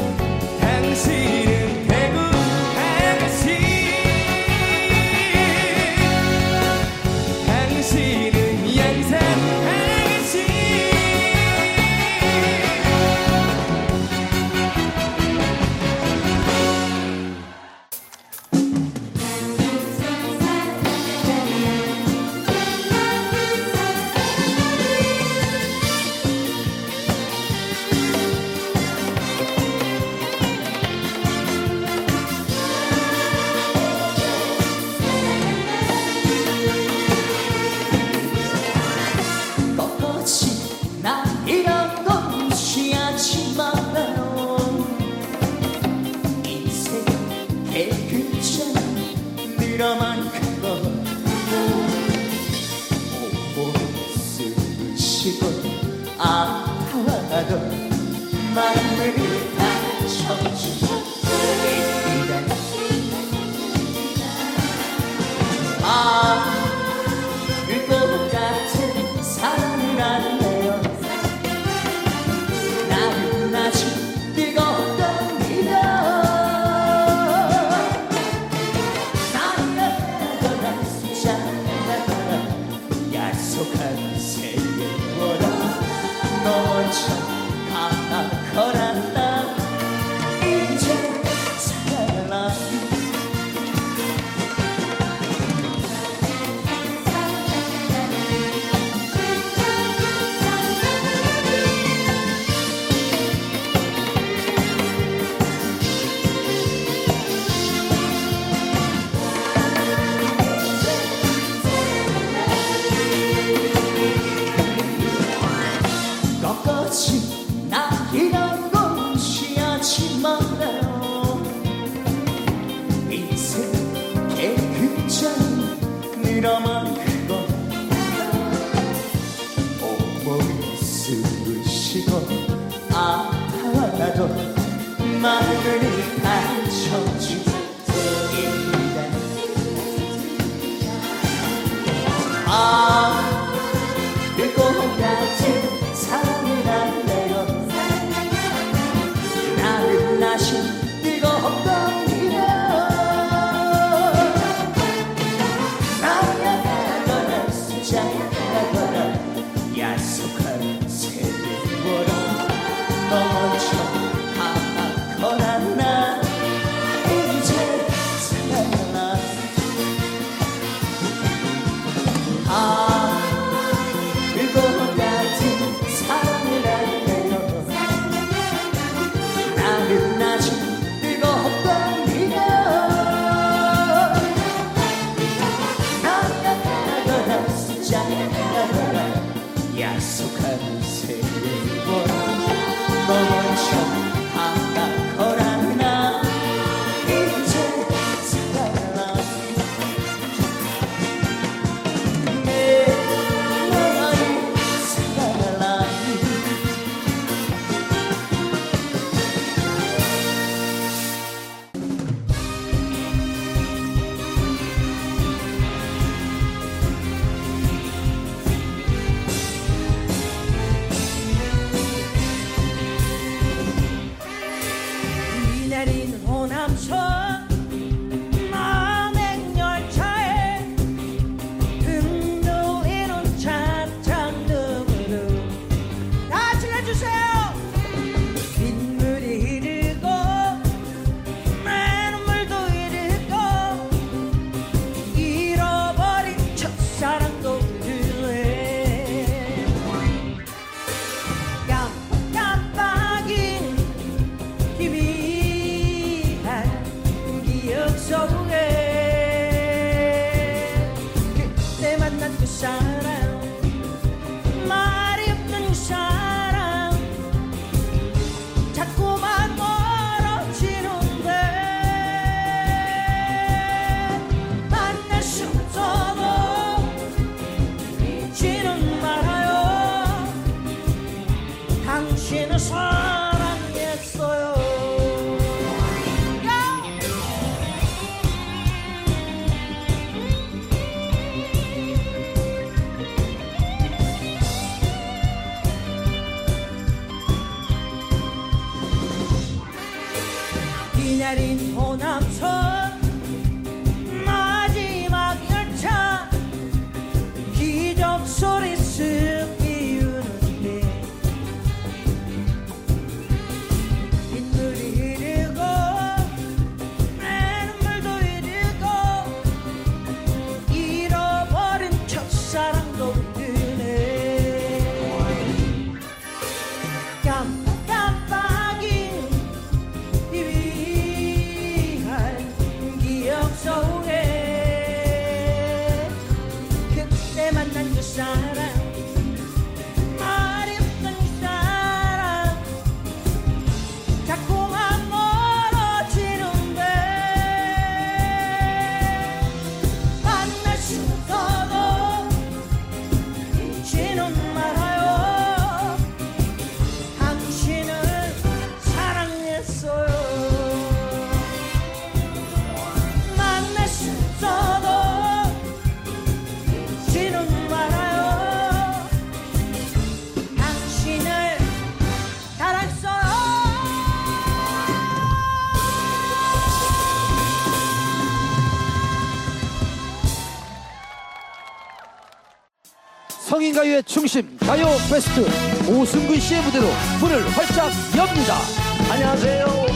당신은 대구 아가씨. 당신은 양산 아가씨. 이런 건 취하지 말아요. 인생 개그장 늘어만 그건 온몸이 쑤시고 아파도 마음을 다쳐주입니다. 아, 그거 같은 사랑을 할래요. 나는 다시 뜨거웠답니다. 날아가거나 수장가거나 약속한 세월아 먼저 가거나 나 이제 살아나. 아, 그거 같은 사랑을 할래요. 나는 아직 뜨겁답니다. 나가거나 수장가거나 약속한 세월 먼저 가거나 나 이제 살아나. 내 나이 살아나. 비 내리는 호남선 만행열차에 흔들리는 차창 너머로 다 질러주세요. 빗물이 흐르고 내 눈물도 흐르고 잃어버린 첫사랑도 흐르네. 깜깜하긴 희미한 기억 속에 그때 만난 그 사람, 말이 없는 사람, 자꾸만 멀어지는데 만날 수 없어도 잊지는 말아요. 당신을 사랑했어요. 비 내린 호남선 마지막 열차 기적 소리 쓱 비우는데 빗물이 흐르고 내 눈물도 흐르고 잃어버린 첫사랑도 흐르네. 깜깜하긴 희미한 기억 속에 그때 만난 그 사람, 말이 없던 사람, 자꾸만 멀어지는데 만날 수 없어도 잊지는 말아요. 당신을 사랑했어요. 만날 수 없어도 잊지는 말아요. 당신을 사랑했어요. 성인가요의 중심 가요 페스트 오승근 씨의 무대로 문을 활짝 엽니다. 안녕하세요.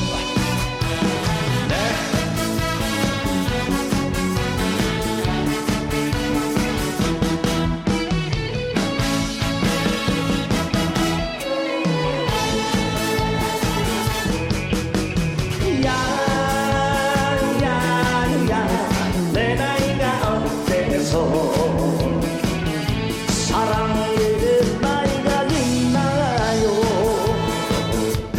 야야야 내 나이가 어때서 사랑의 나이가 있나요?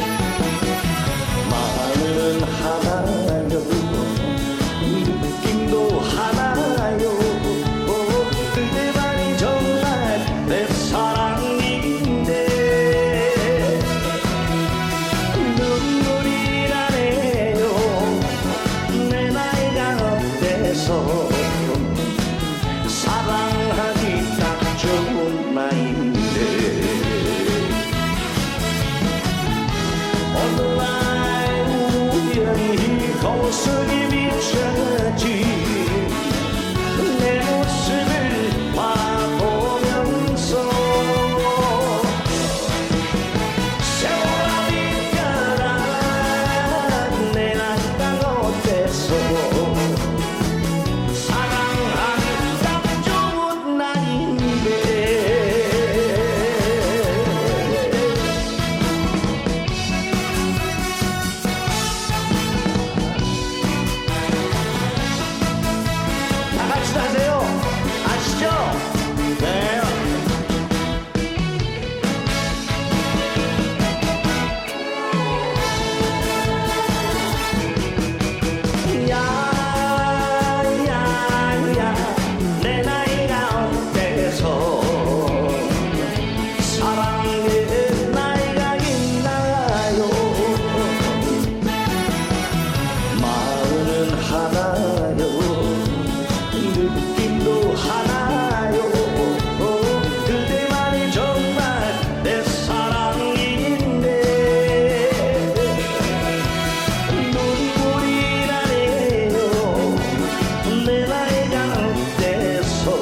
거슬이 비춰지 내 모습을 바라보면서 세월이 가라 내 나이가 어때서 사랑하기 딱 좋은 나이인데 다 같이 하세요. 아시죠? 네. 야야야 내 나이가 어때서 사랑의 나이가 있나요? 마음은 하나요 느낌도 하나요 그대만이 정말 내 사랑인데 눈물이 나네요 내 나이가 어때서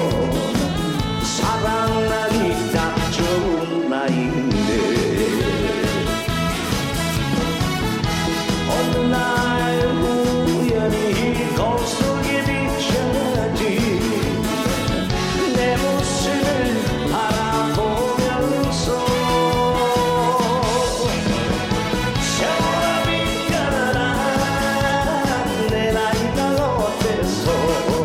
사랑하기 딱 좋은 나이인데 어느 날 우연히 거울 속에 비춰지 내 모습을 바라보면서 세월이 가라 내 나이가 어때서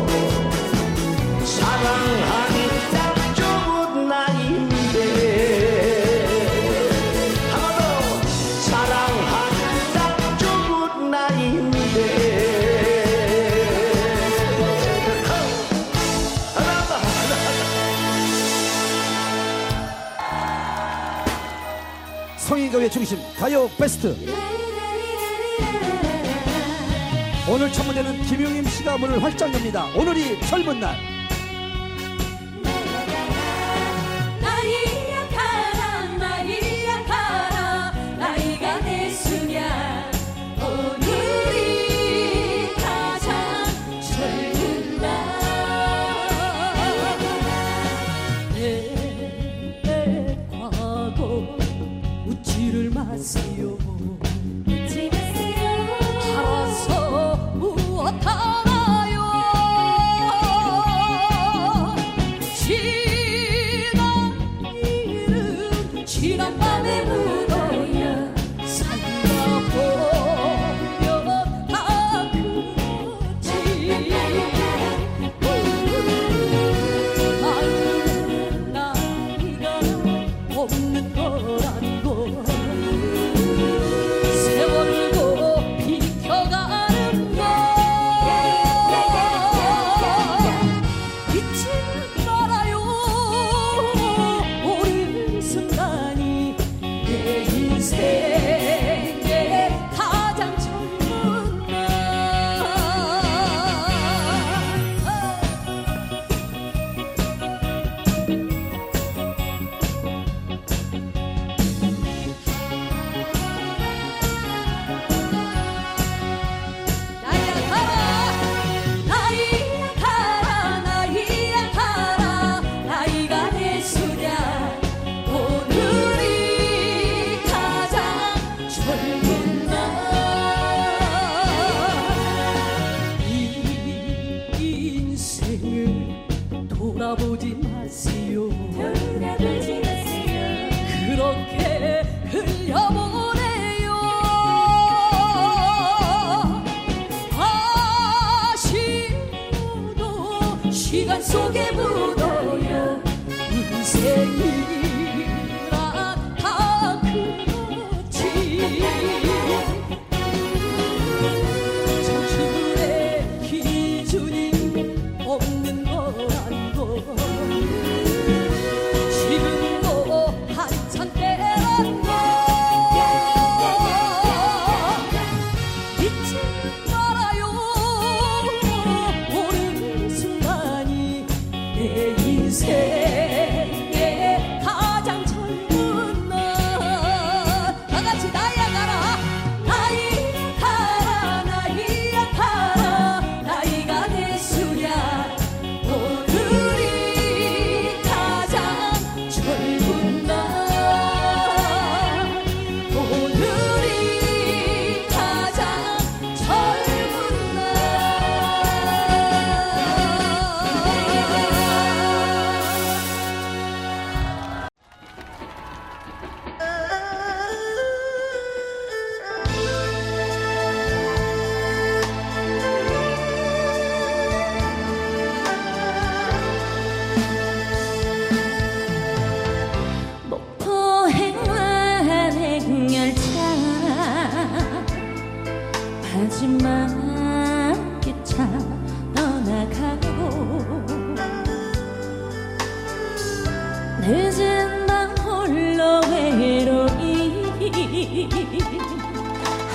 사랑하기 딱 좋은 나이인데 한 번 더 사랑하기 딱 좋은 나이인데 성인가요의 중심 가요 베스트. 오늘 첫 문제는 김용임 씨가 문을 활짝 엽니다. 오늘이 젊은 날. 나이야 가라 나이야 가라 나이가 됐으냐 오늘이 가장 젊은 날 내 과거 웃지를 마세요 웃지 마세요 알아서 무엇하나요 지난 일은 지난 밤에 묻어야 살아보면 다 그렇지 나이는 나이가 없는 거라는 거 세월도 비켜가는 거 잊지 말아요 오늘 순간이 내 인생의 가장 젊은 날 나이야 가라 나이야 가라 나이야 가라 나이가 됐으냐 오늘이 가장 젊은 날 이 인생을 돌아보지 마세요 돌아보지 마세요 그렇게 흘려보내요 아쉬워도 시간 속에 묻어요 인생이란 다 그렇지 청춘의 기준이 없는 거란 거 지금도 한참 때란 거 잊지 말아요 오늘 순간이 내 인생의 가장 젊은 날 다 같이 나이야 가라 나이야 가라 나이야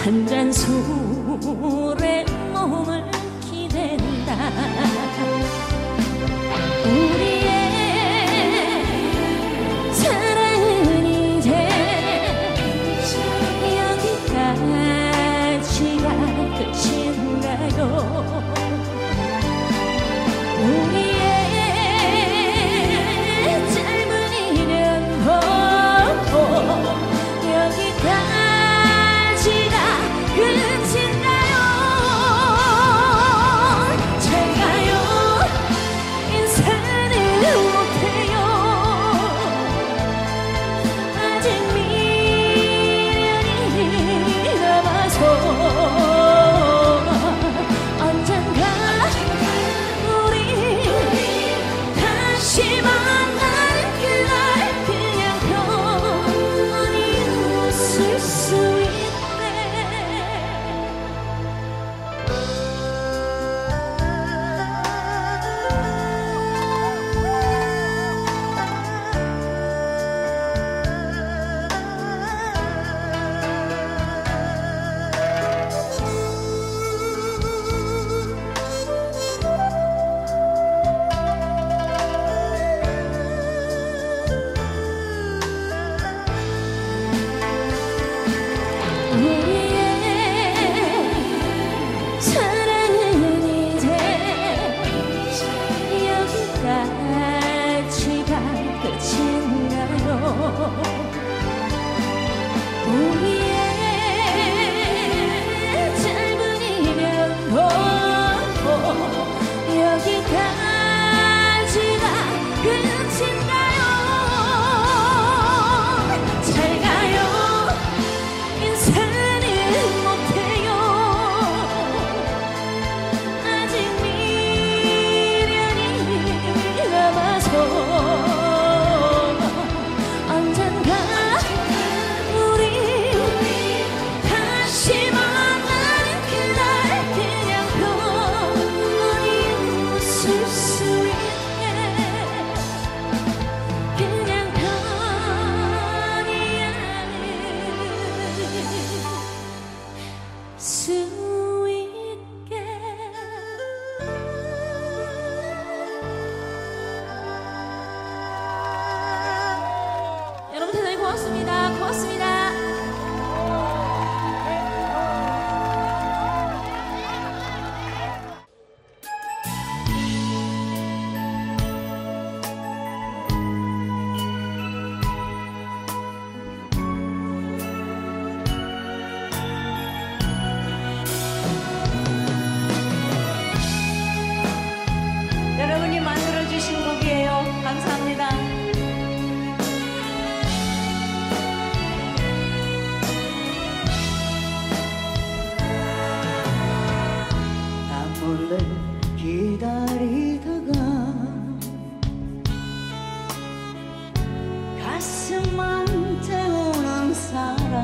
한 잔 술에 몸을 기댄다. 우리의 사랑은 이제 여기까지가 끝인가요? 우리의 짧은 인연도 여기까지가 끝인가요? 제가요 인사는 못해요. 아직 미련이 남아서 언젠가 우리 다시 만나는 그날 그냥 편히 웃을 수 있네. 우리의 사랑은 이제 여기까지가 끝인가요? 우리의 짧은 인연도 여기까지가 끝인가요? 제가요 인사는 못해요. 아직 미련이 남아서 언젠가 우리 다시 만나는 그날 그냥 편히 웃을 수 있게 그냥 편히 수 있게. 여러분 대단히 고맙습니다. 고맙습니다. 여러분이 만들어주신 곡이에요. 감사합니다. 나 몰래 기다리다가 가슴만 태우는 사랑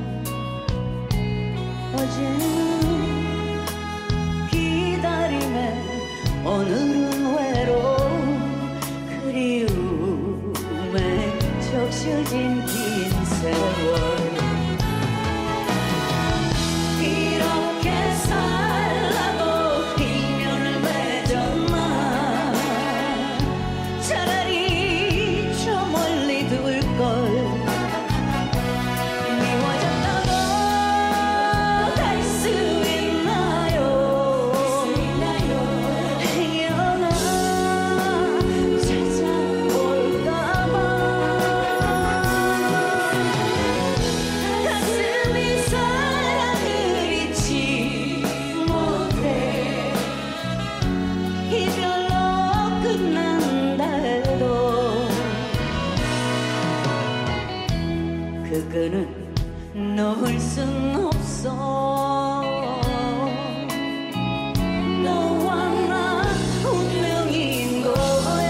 어제는 기다림에 오늘은 외로움 그리움에 적셔진 긴 세월 이렇게 살라고 인연을 맺었나 차라리 저 멀리 둘걸 미워졌다고 갈 수 있나요 영아 찾아올까봐 가슴이 사랑을 잊지 못해 이별로 끝난다 해도 그거는 놓을 순 없어 너와 나 운명인 거야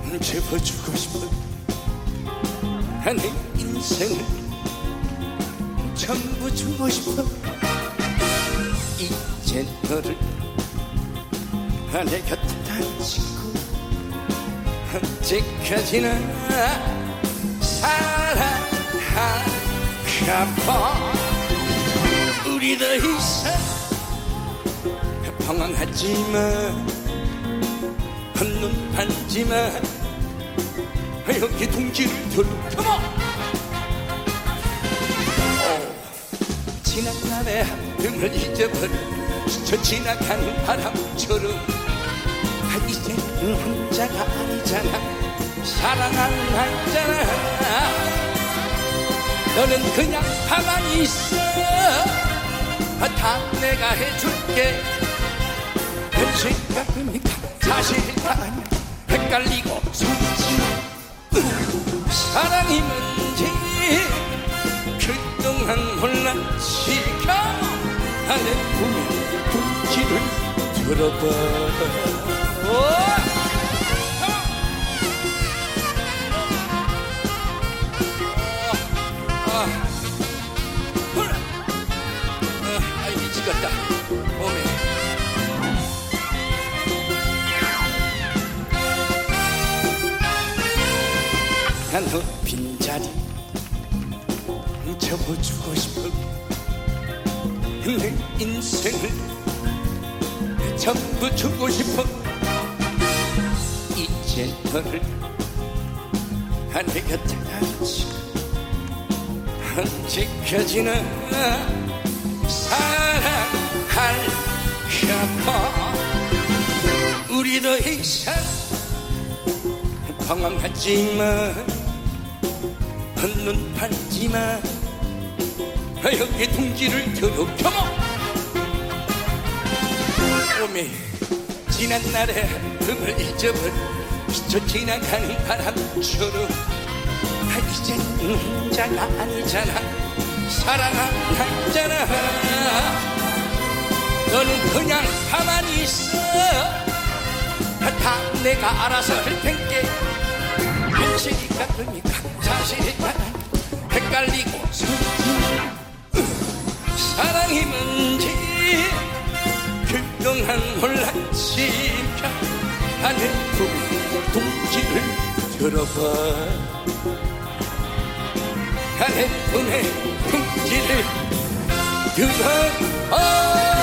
접어주고 싶어. 내 인생을 전부 주고 싶어. 이제 너를 내 곁에 다치고 언제까지나 사랑할까봐. 우리 더 이상 방황하지마. 한눈 팔지마. 여기 동지를 돌켜봐. 지난 날의 한숨을 잊어버려 스쳐 지나가는 바람처럼 이제는 혼자가 아니잖아. 사랑하는 알잖아. 너는 그냥 가만히 있어. 다 내가 해줄게. 현실감입니까 사실이 아니야. 헷갈리고 숨지. 사랑이 뭔지 그동안 몰랐지가. 안에 보면 분기를 들어봐. 아이 미치겠다 몸에. 난 너 빈자리 접어주고 싶어. 내 인생을 전부 주고 싶어. 이제 너를 내 곁에 다치고 언제까지나 사랑할까봐. 우리 더 이상 방황하지마. 한눈 팔지마. 여기 동지를 더럽혀봐. 오메 지난 날의 흠을 잊어버려 스쳐 지나가는 바람처럼. 이제는 혼자가 아니잖아. 사랑한다잖아. 너는 그냥 가만히 있어. 다 내가 알아서 할 텐게. 현실이가 그니까 사실이가 헷갈리고 숨지. 사랑이 뭔지 그동안 몰랐지만 하늘 품에 동지를 들어봐. 하늘 품에 동지를 들어봐.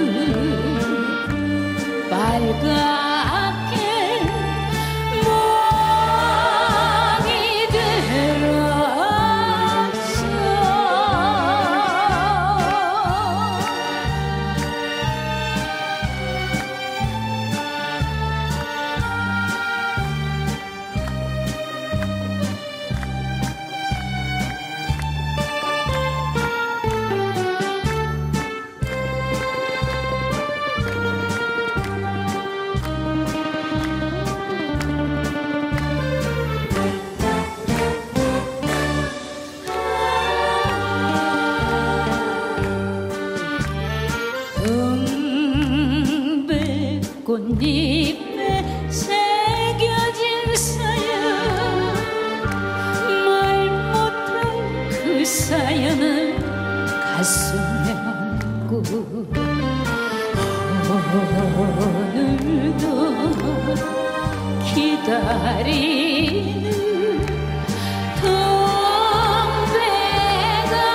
빨갛게 가슴에 안고 오늘도 기다리는 동백아가씨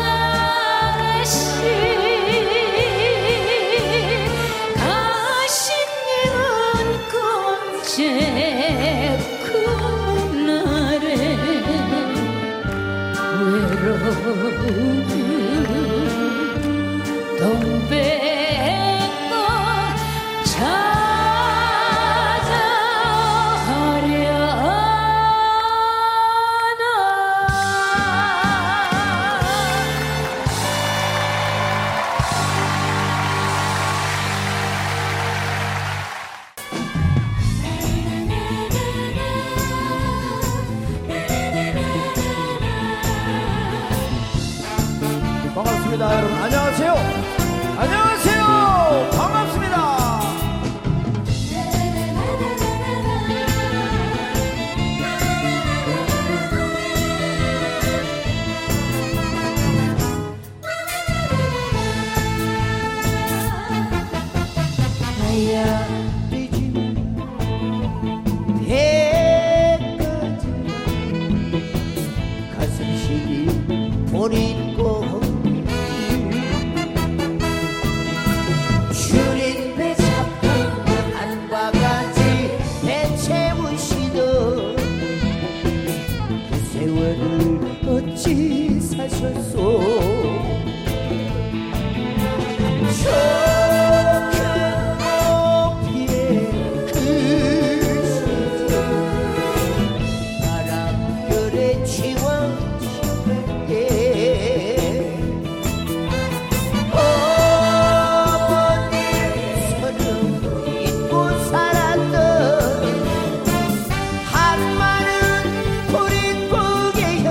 가시는 꼼제 그 날에 외로운 동백꽃 반갑습니다, 여러분. 안녕하세요. 안녕하세요. 반갑습니다. 하야 뒤지면 배까지 가슴 시리 버리고 줄인 배 잡고 한 바가지 배 채우시던 그 세월을 어찌 사셨소. 저 큰 높이에 그 시절 바람결에 치워지는 게 어머니 손을 잊고 살았던 한마른 보릿고개여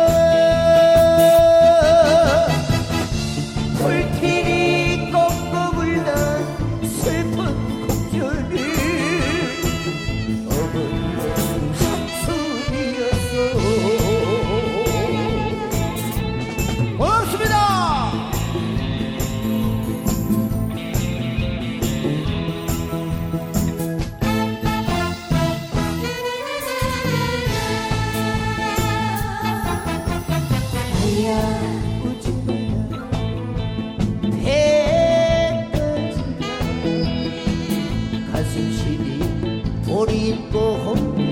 불길이 꺾고 불던 슬픈 곡절을 어머니의 한숨이었어. 반갑습니다. 배까지 가슴 시리 보릿고개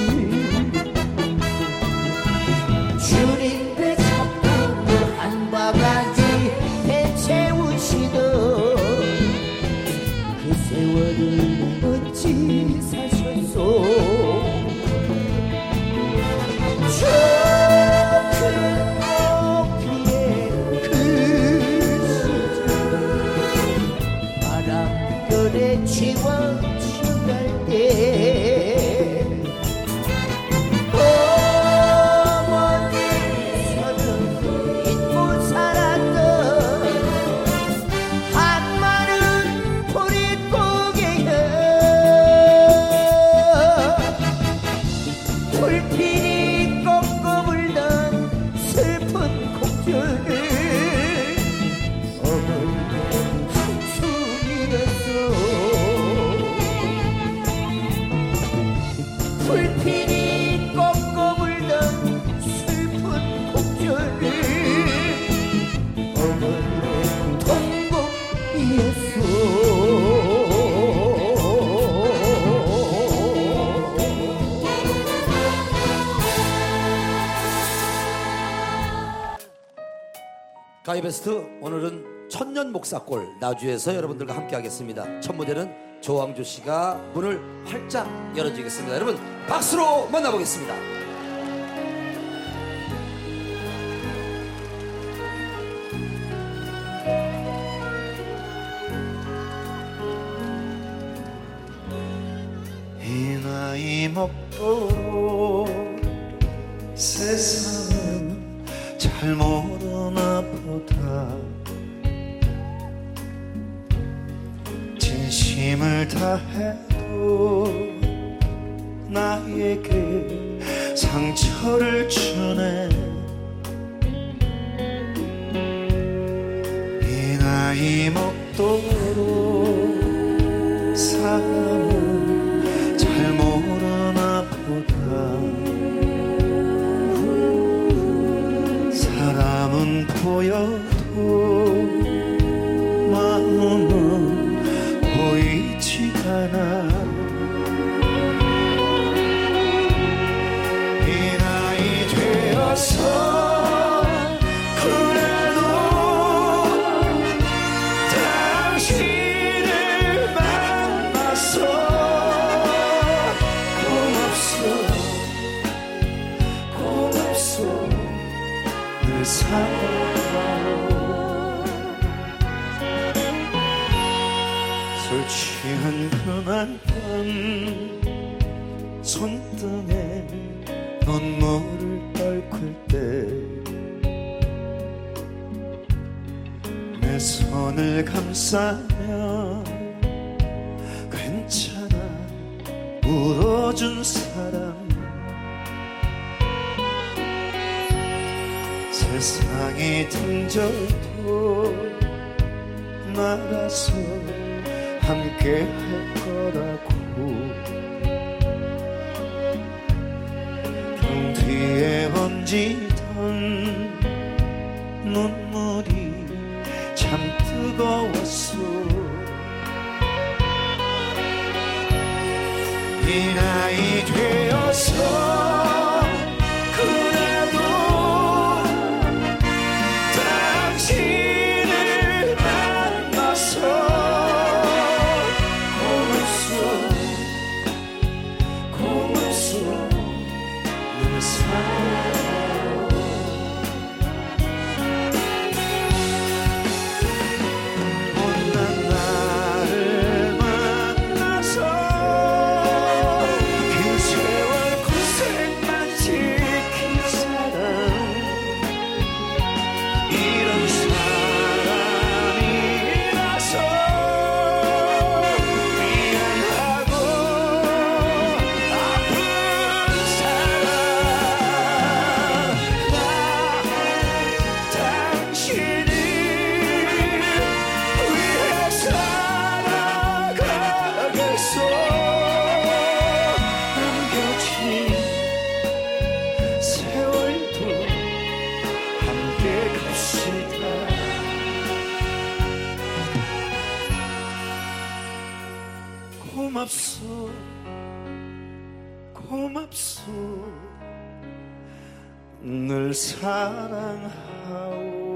줄인 배 잡고 한 바가지 배 채우시던 그 세월을 어찌 사셨소. 저 큰 높이에 그 시절 바람결에 치워지날 때 어머니 손을 잊고 살았던 한마른 보릿고개여 불길이 꺾고 불던 슬픈 곡절을 어머니의 한숨이었어. 불길이 꺾고 불던 슬픈 곡절을 어머니의 통곡이었어. 가이베스트 오늘은 천년 목사골 나주에서 여러분들과 함께 하겠습니다. 첫 무대는 조항조 씨가 문을 활짝 열어주겠습니다. 여러분 박수로 만나보겠습니다. 이 나이 먹고 세상을 잘 모르나 보다. 진심을 다해도 나에게 상처를 주네. 사랑하오. 술 취한 그날 밤 손등에 눈물을 덜클 때 내 손을 감싸며 괜찮아 울어준 사람 세상이 등져도 나가서 함께 할 거라고 등 뒤에 번지던 눈물이 참 뜨거웠어. 이 나이 되어서 그래도 당신을 만나서 고맙소 고맙소 늘 사랑하오. 못난 나를 만나서 긴 세월 고생만 지킨 사람 이런 사람이라서 미안하고 아픈 사람 나 당신을 위해 살아가겠소. 남겨진 세월도 함께 갑시다. 고맙소 고맙소 늘 사랑하오.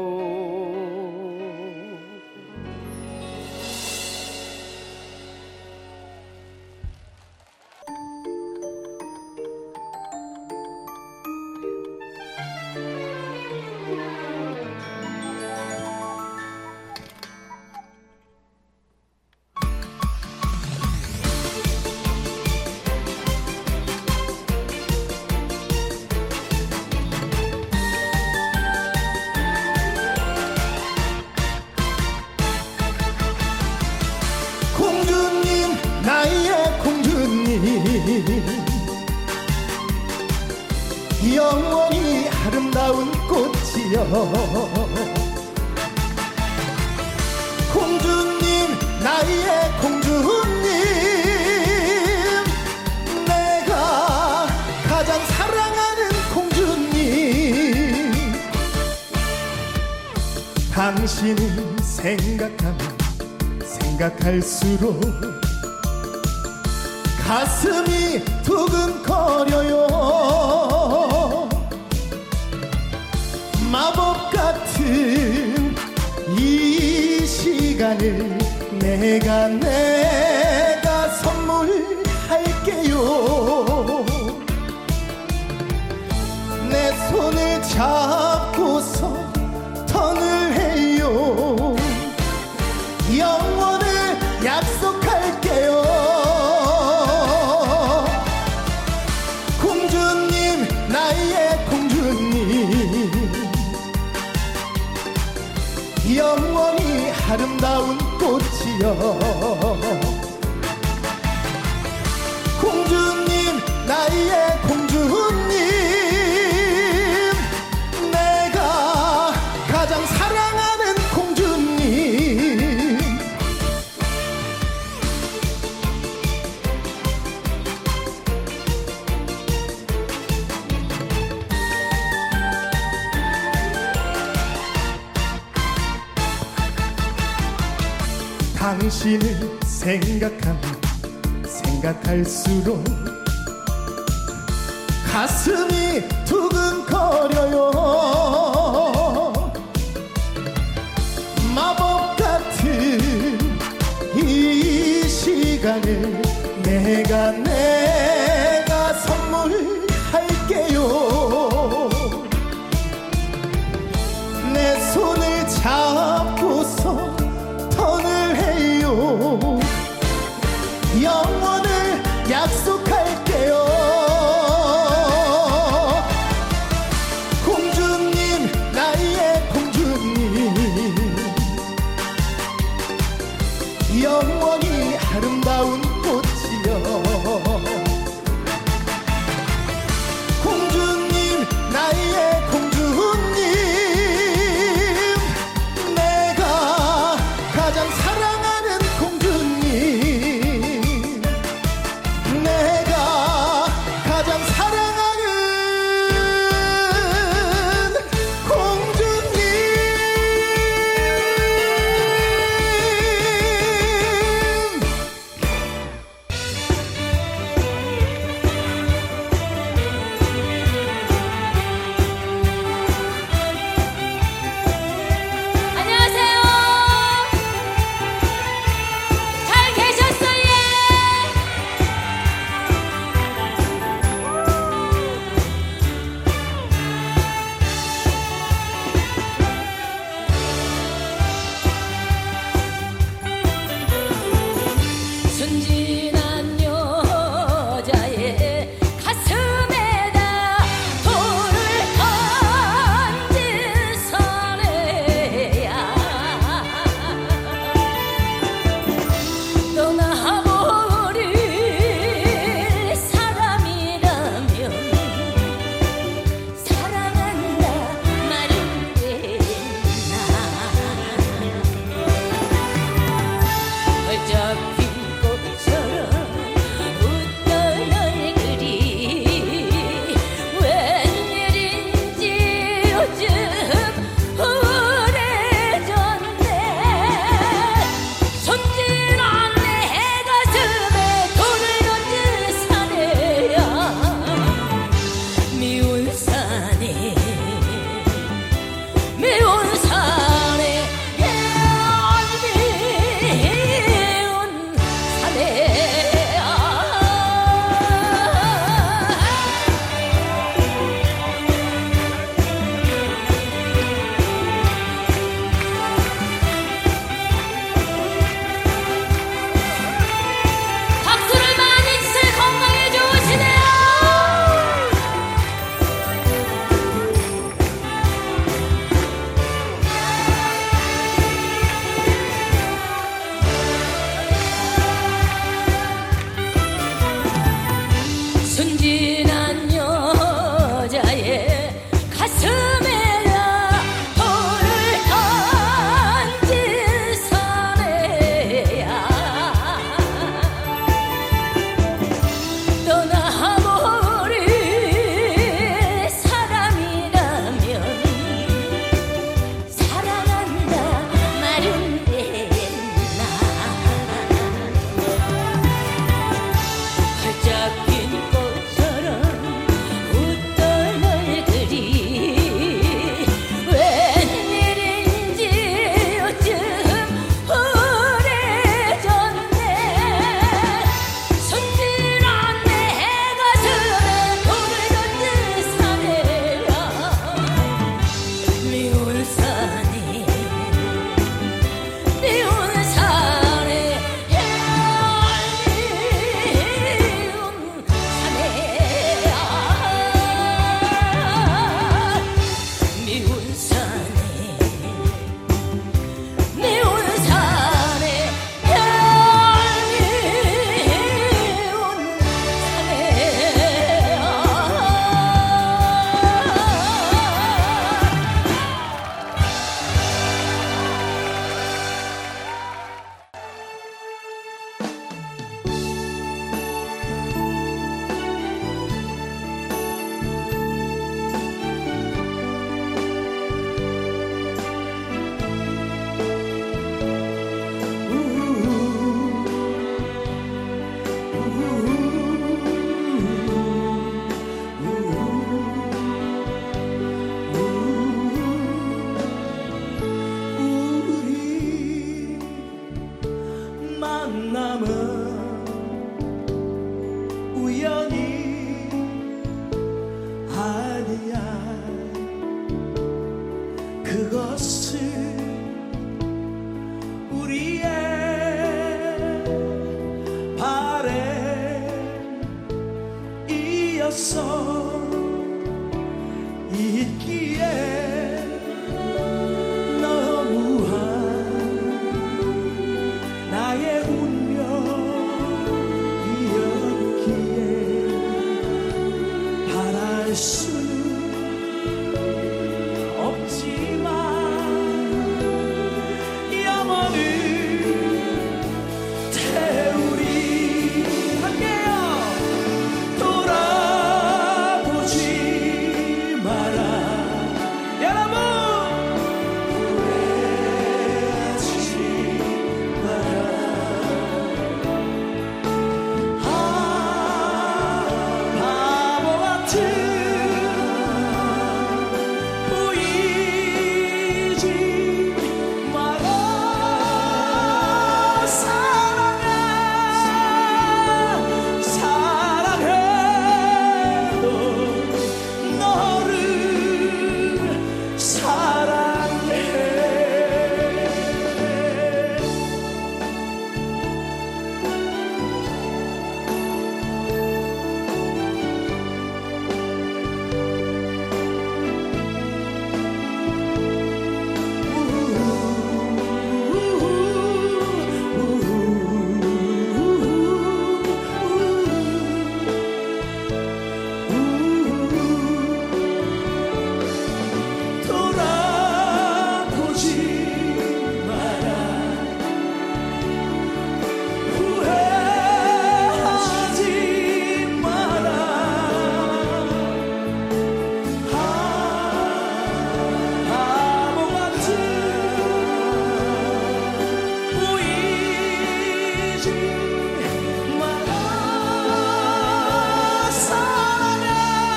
공주님 나의 공주님 영원히 아름다운 꽃이여. 공주님 나의 공주님 내가 가장 사랑하는 공주님 당신을 생각하면 생각할수록 가슴이 두근거려요. 마법 같은 이 시간을 내가 내가 선물할게요. 내 손을 잡고서 턴을 해요. 영원을 약속할게요. 공주님 나의 공주님 영원히 아름다운 꽃이여. 공주님 나의 공주님 내가 가장 사랑하는 공주님 당신을 생각하면 생각할수록 가슴이 두근거려요. 마법 같은 이 시간을 내가 내가 선물할게요. 약속할게요. 공주님, 나의 공주님, 영원히 아름다운 꽃이여. 공주님, 나의 공주님, 내가 가장 사랑하는 공주님, 내가 가장 사랑하는 공주님. 안녕하세요. 잘 계셨어요? 순진한 여자의 가슴에다 돌을 던진 사내야. 떠나버릴 사람이라면 사랑한다 말은 되나. 어차피 꽃처럼 웃던 얼굴이 웬일인지 요즘 우울해졌네. 손질한 내 가슴에 돌을 던진 사내야. 미운 사내 미운 사내 미운 사내야. 박수를 많이 주세요. 건강해 좋으시네요. 순진한 여자의 가슴에다 돌을 던진 사내야. 떠나버릴 사람이라면 사랑한다 말은 되나. 활짝 핀 꽃처럼 웃던 얼굴이 웬일인지 요즘 우울해졌네. 손질한 내 가슴에 돌을 던진 사내야. 미운 사내 미운 사내 미운 사내 미운 사내 되었어 있기에 너무한 나의 운명이었기에 바랄 수는 없지만 영원히 태우리 할게요. 돌아보지 마라 여러분 후회하지 마라. 아 바보 같은 보이지 마라. 사랑해 사랑해도 너를 사랑해. 돌아보지 마라. 후회하지 마라. 아 바보 같은 보이지 마라. 사랑해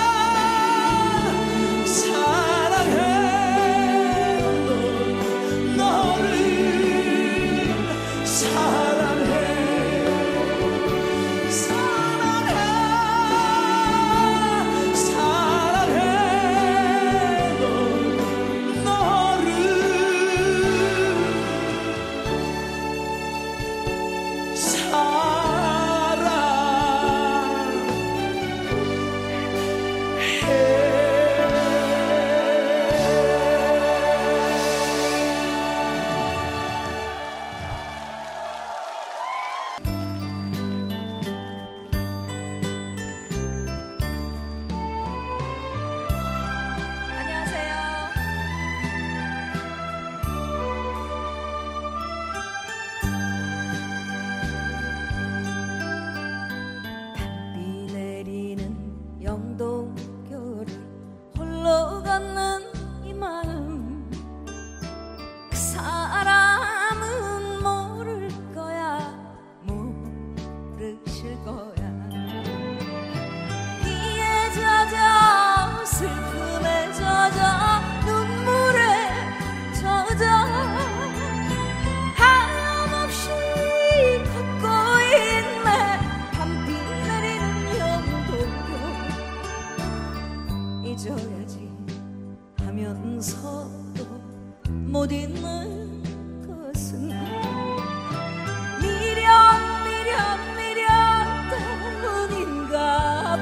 사랑해도 너를 사랑해. 사랑해 사랑해도 너를 안녕하세요. 비 내리는 영동교를 홀로 걷는 이 마음, 그 사람은 모를 거야, 모르실 거야. 비에 젖어 슬픔에 젖어 눈물에 젖어 하염없이 걷고 있네. 밤비 내리는 영동교 잊어야지 하면서도 못 잊는 것은 미련 미련 미련 때문인가 봐.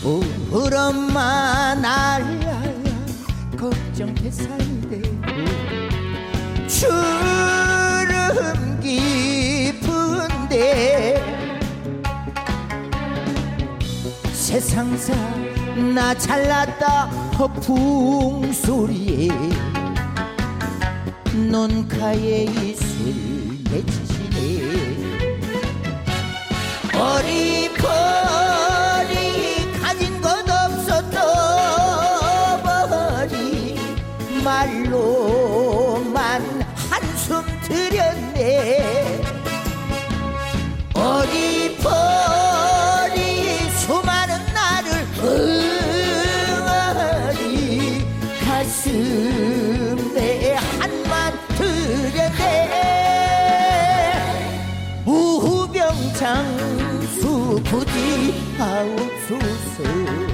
우리 엄마 날라 걱정해산데 주름 깊은데 세상사 나 잘났다 허풍 소리에 눈가에 이슬 맺히시네 어리버리 가진 것 없었던 버리 말로만 한숨 들였네 어리버리 수많은 나를 응어리 가슴에 한만 들였네 우후병장수 부디 하옵소서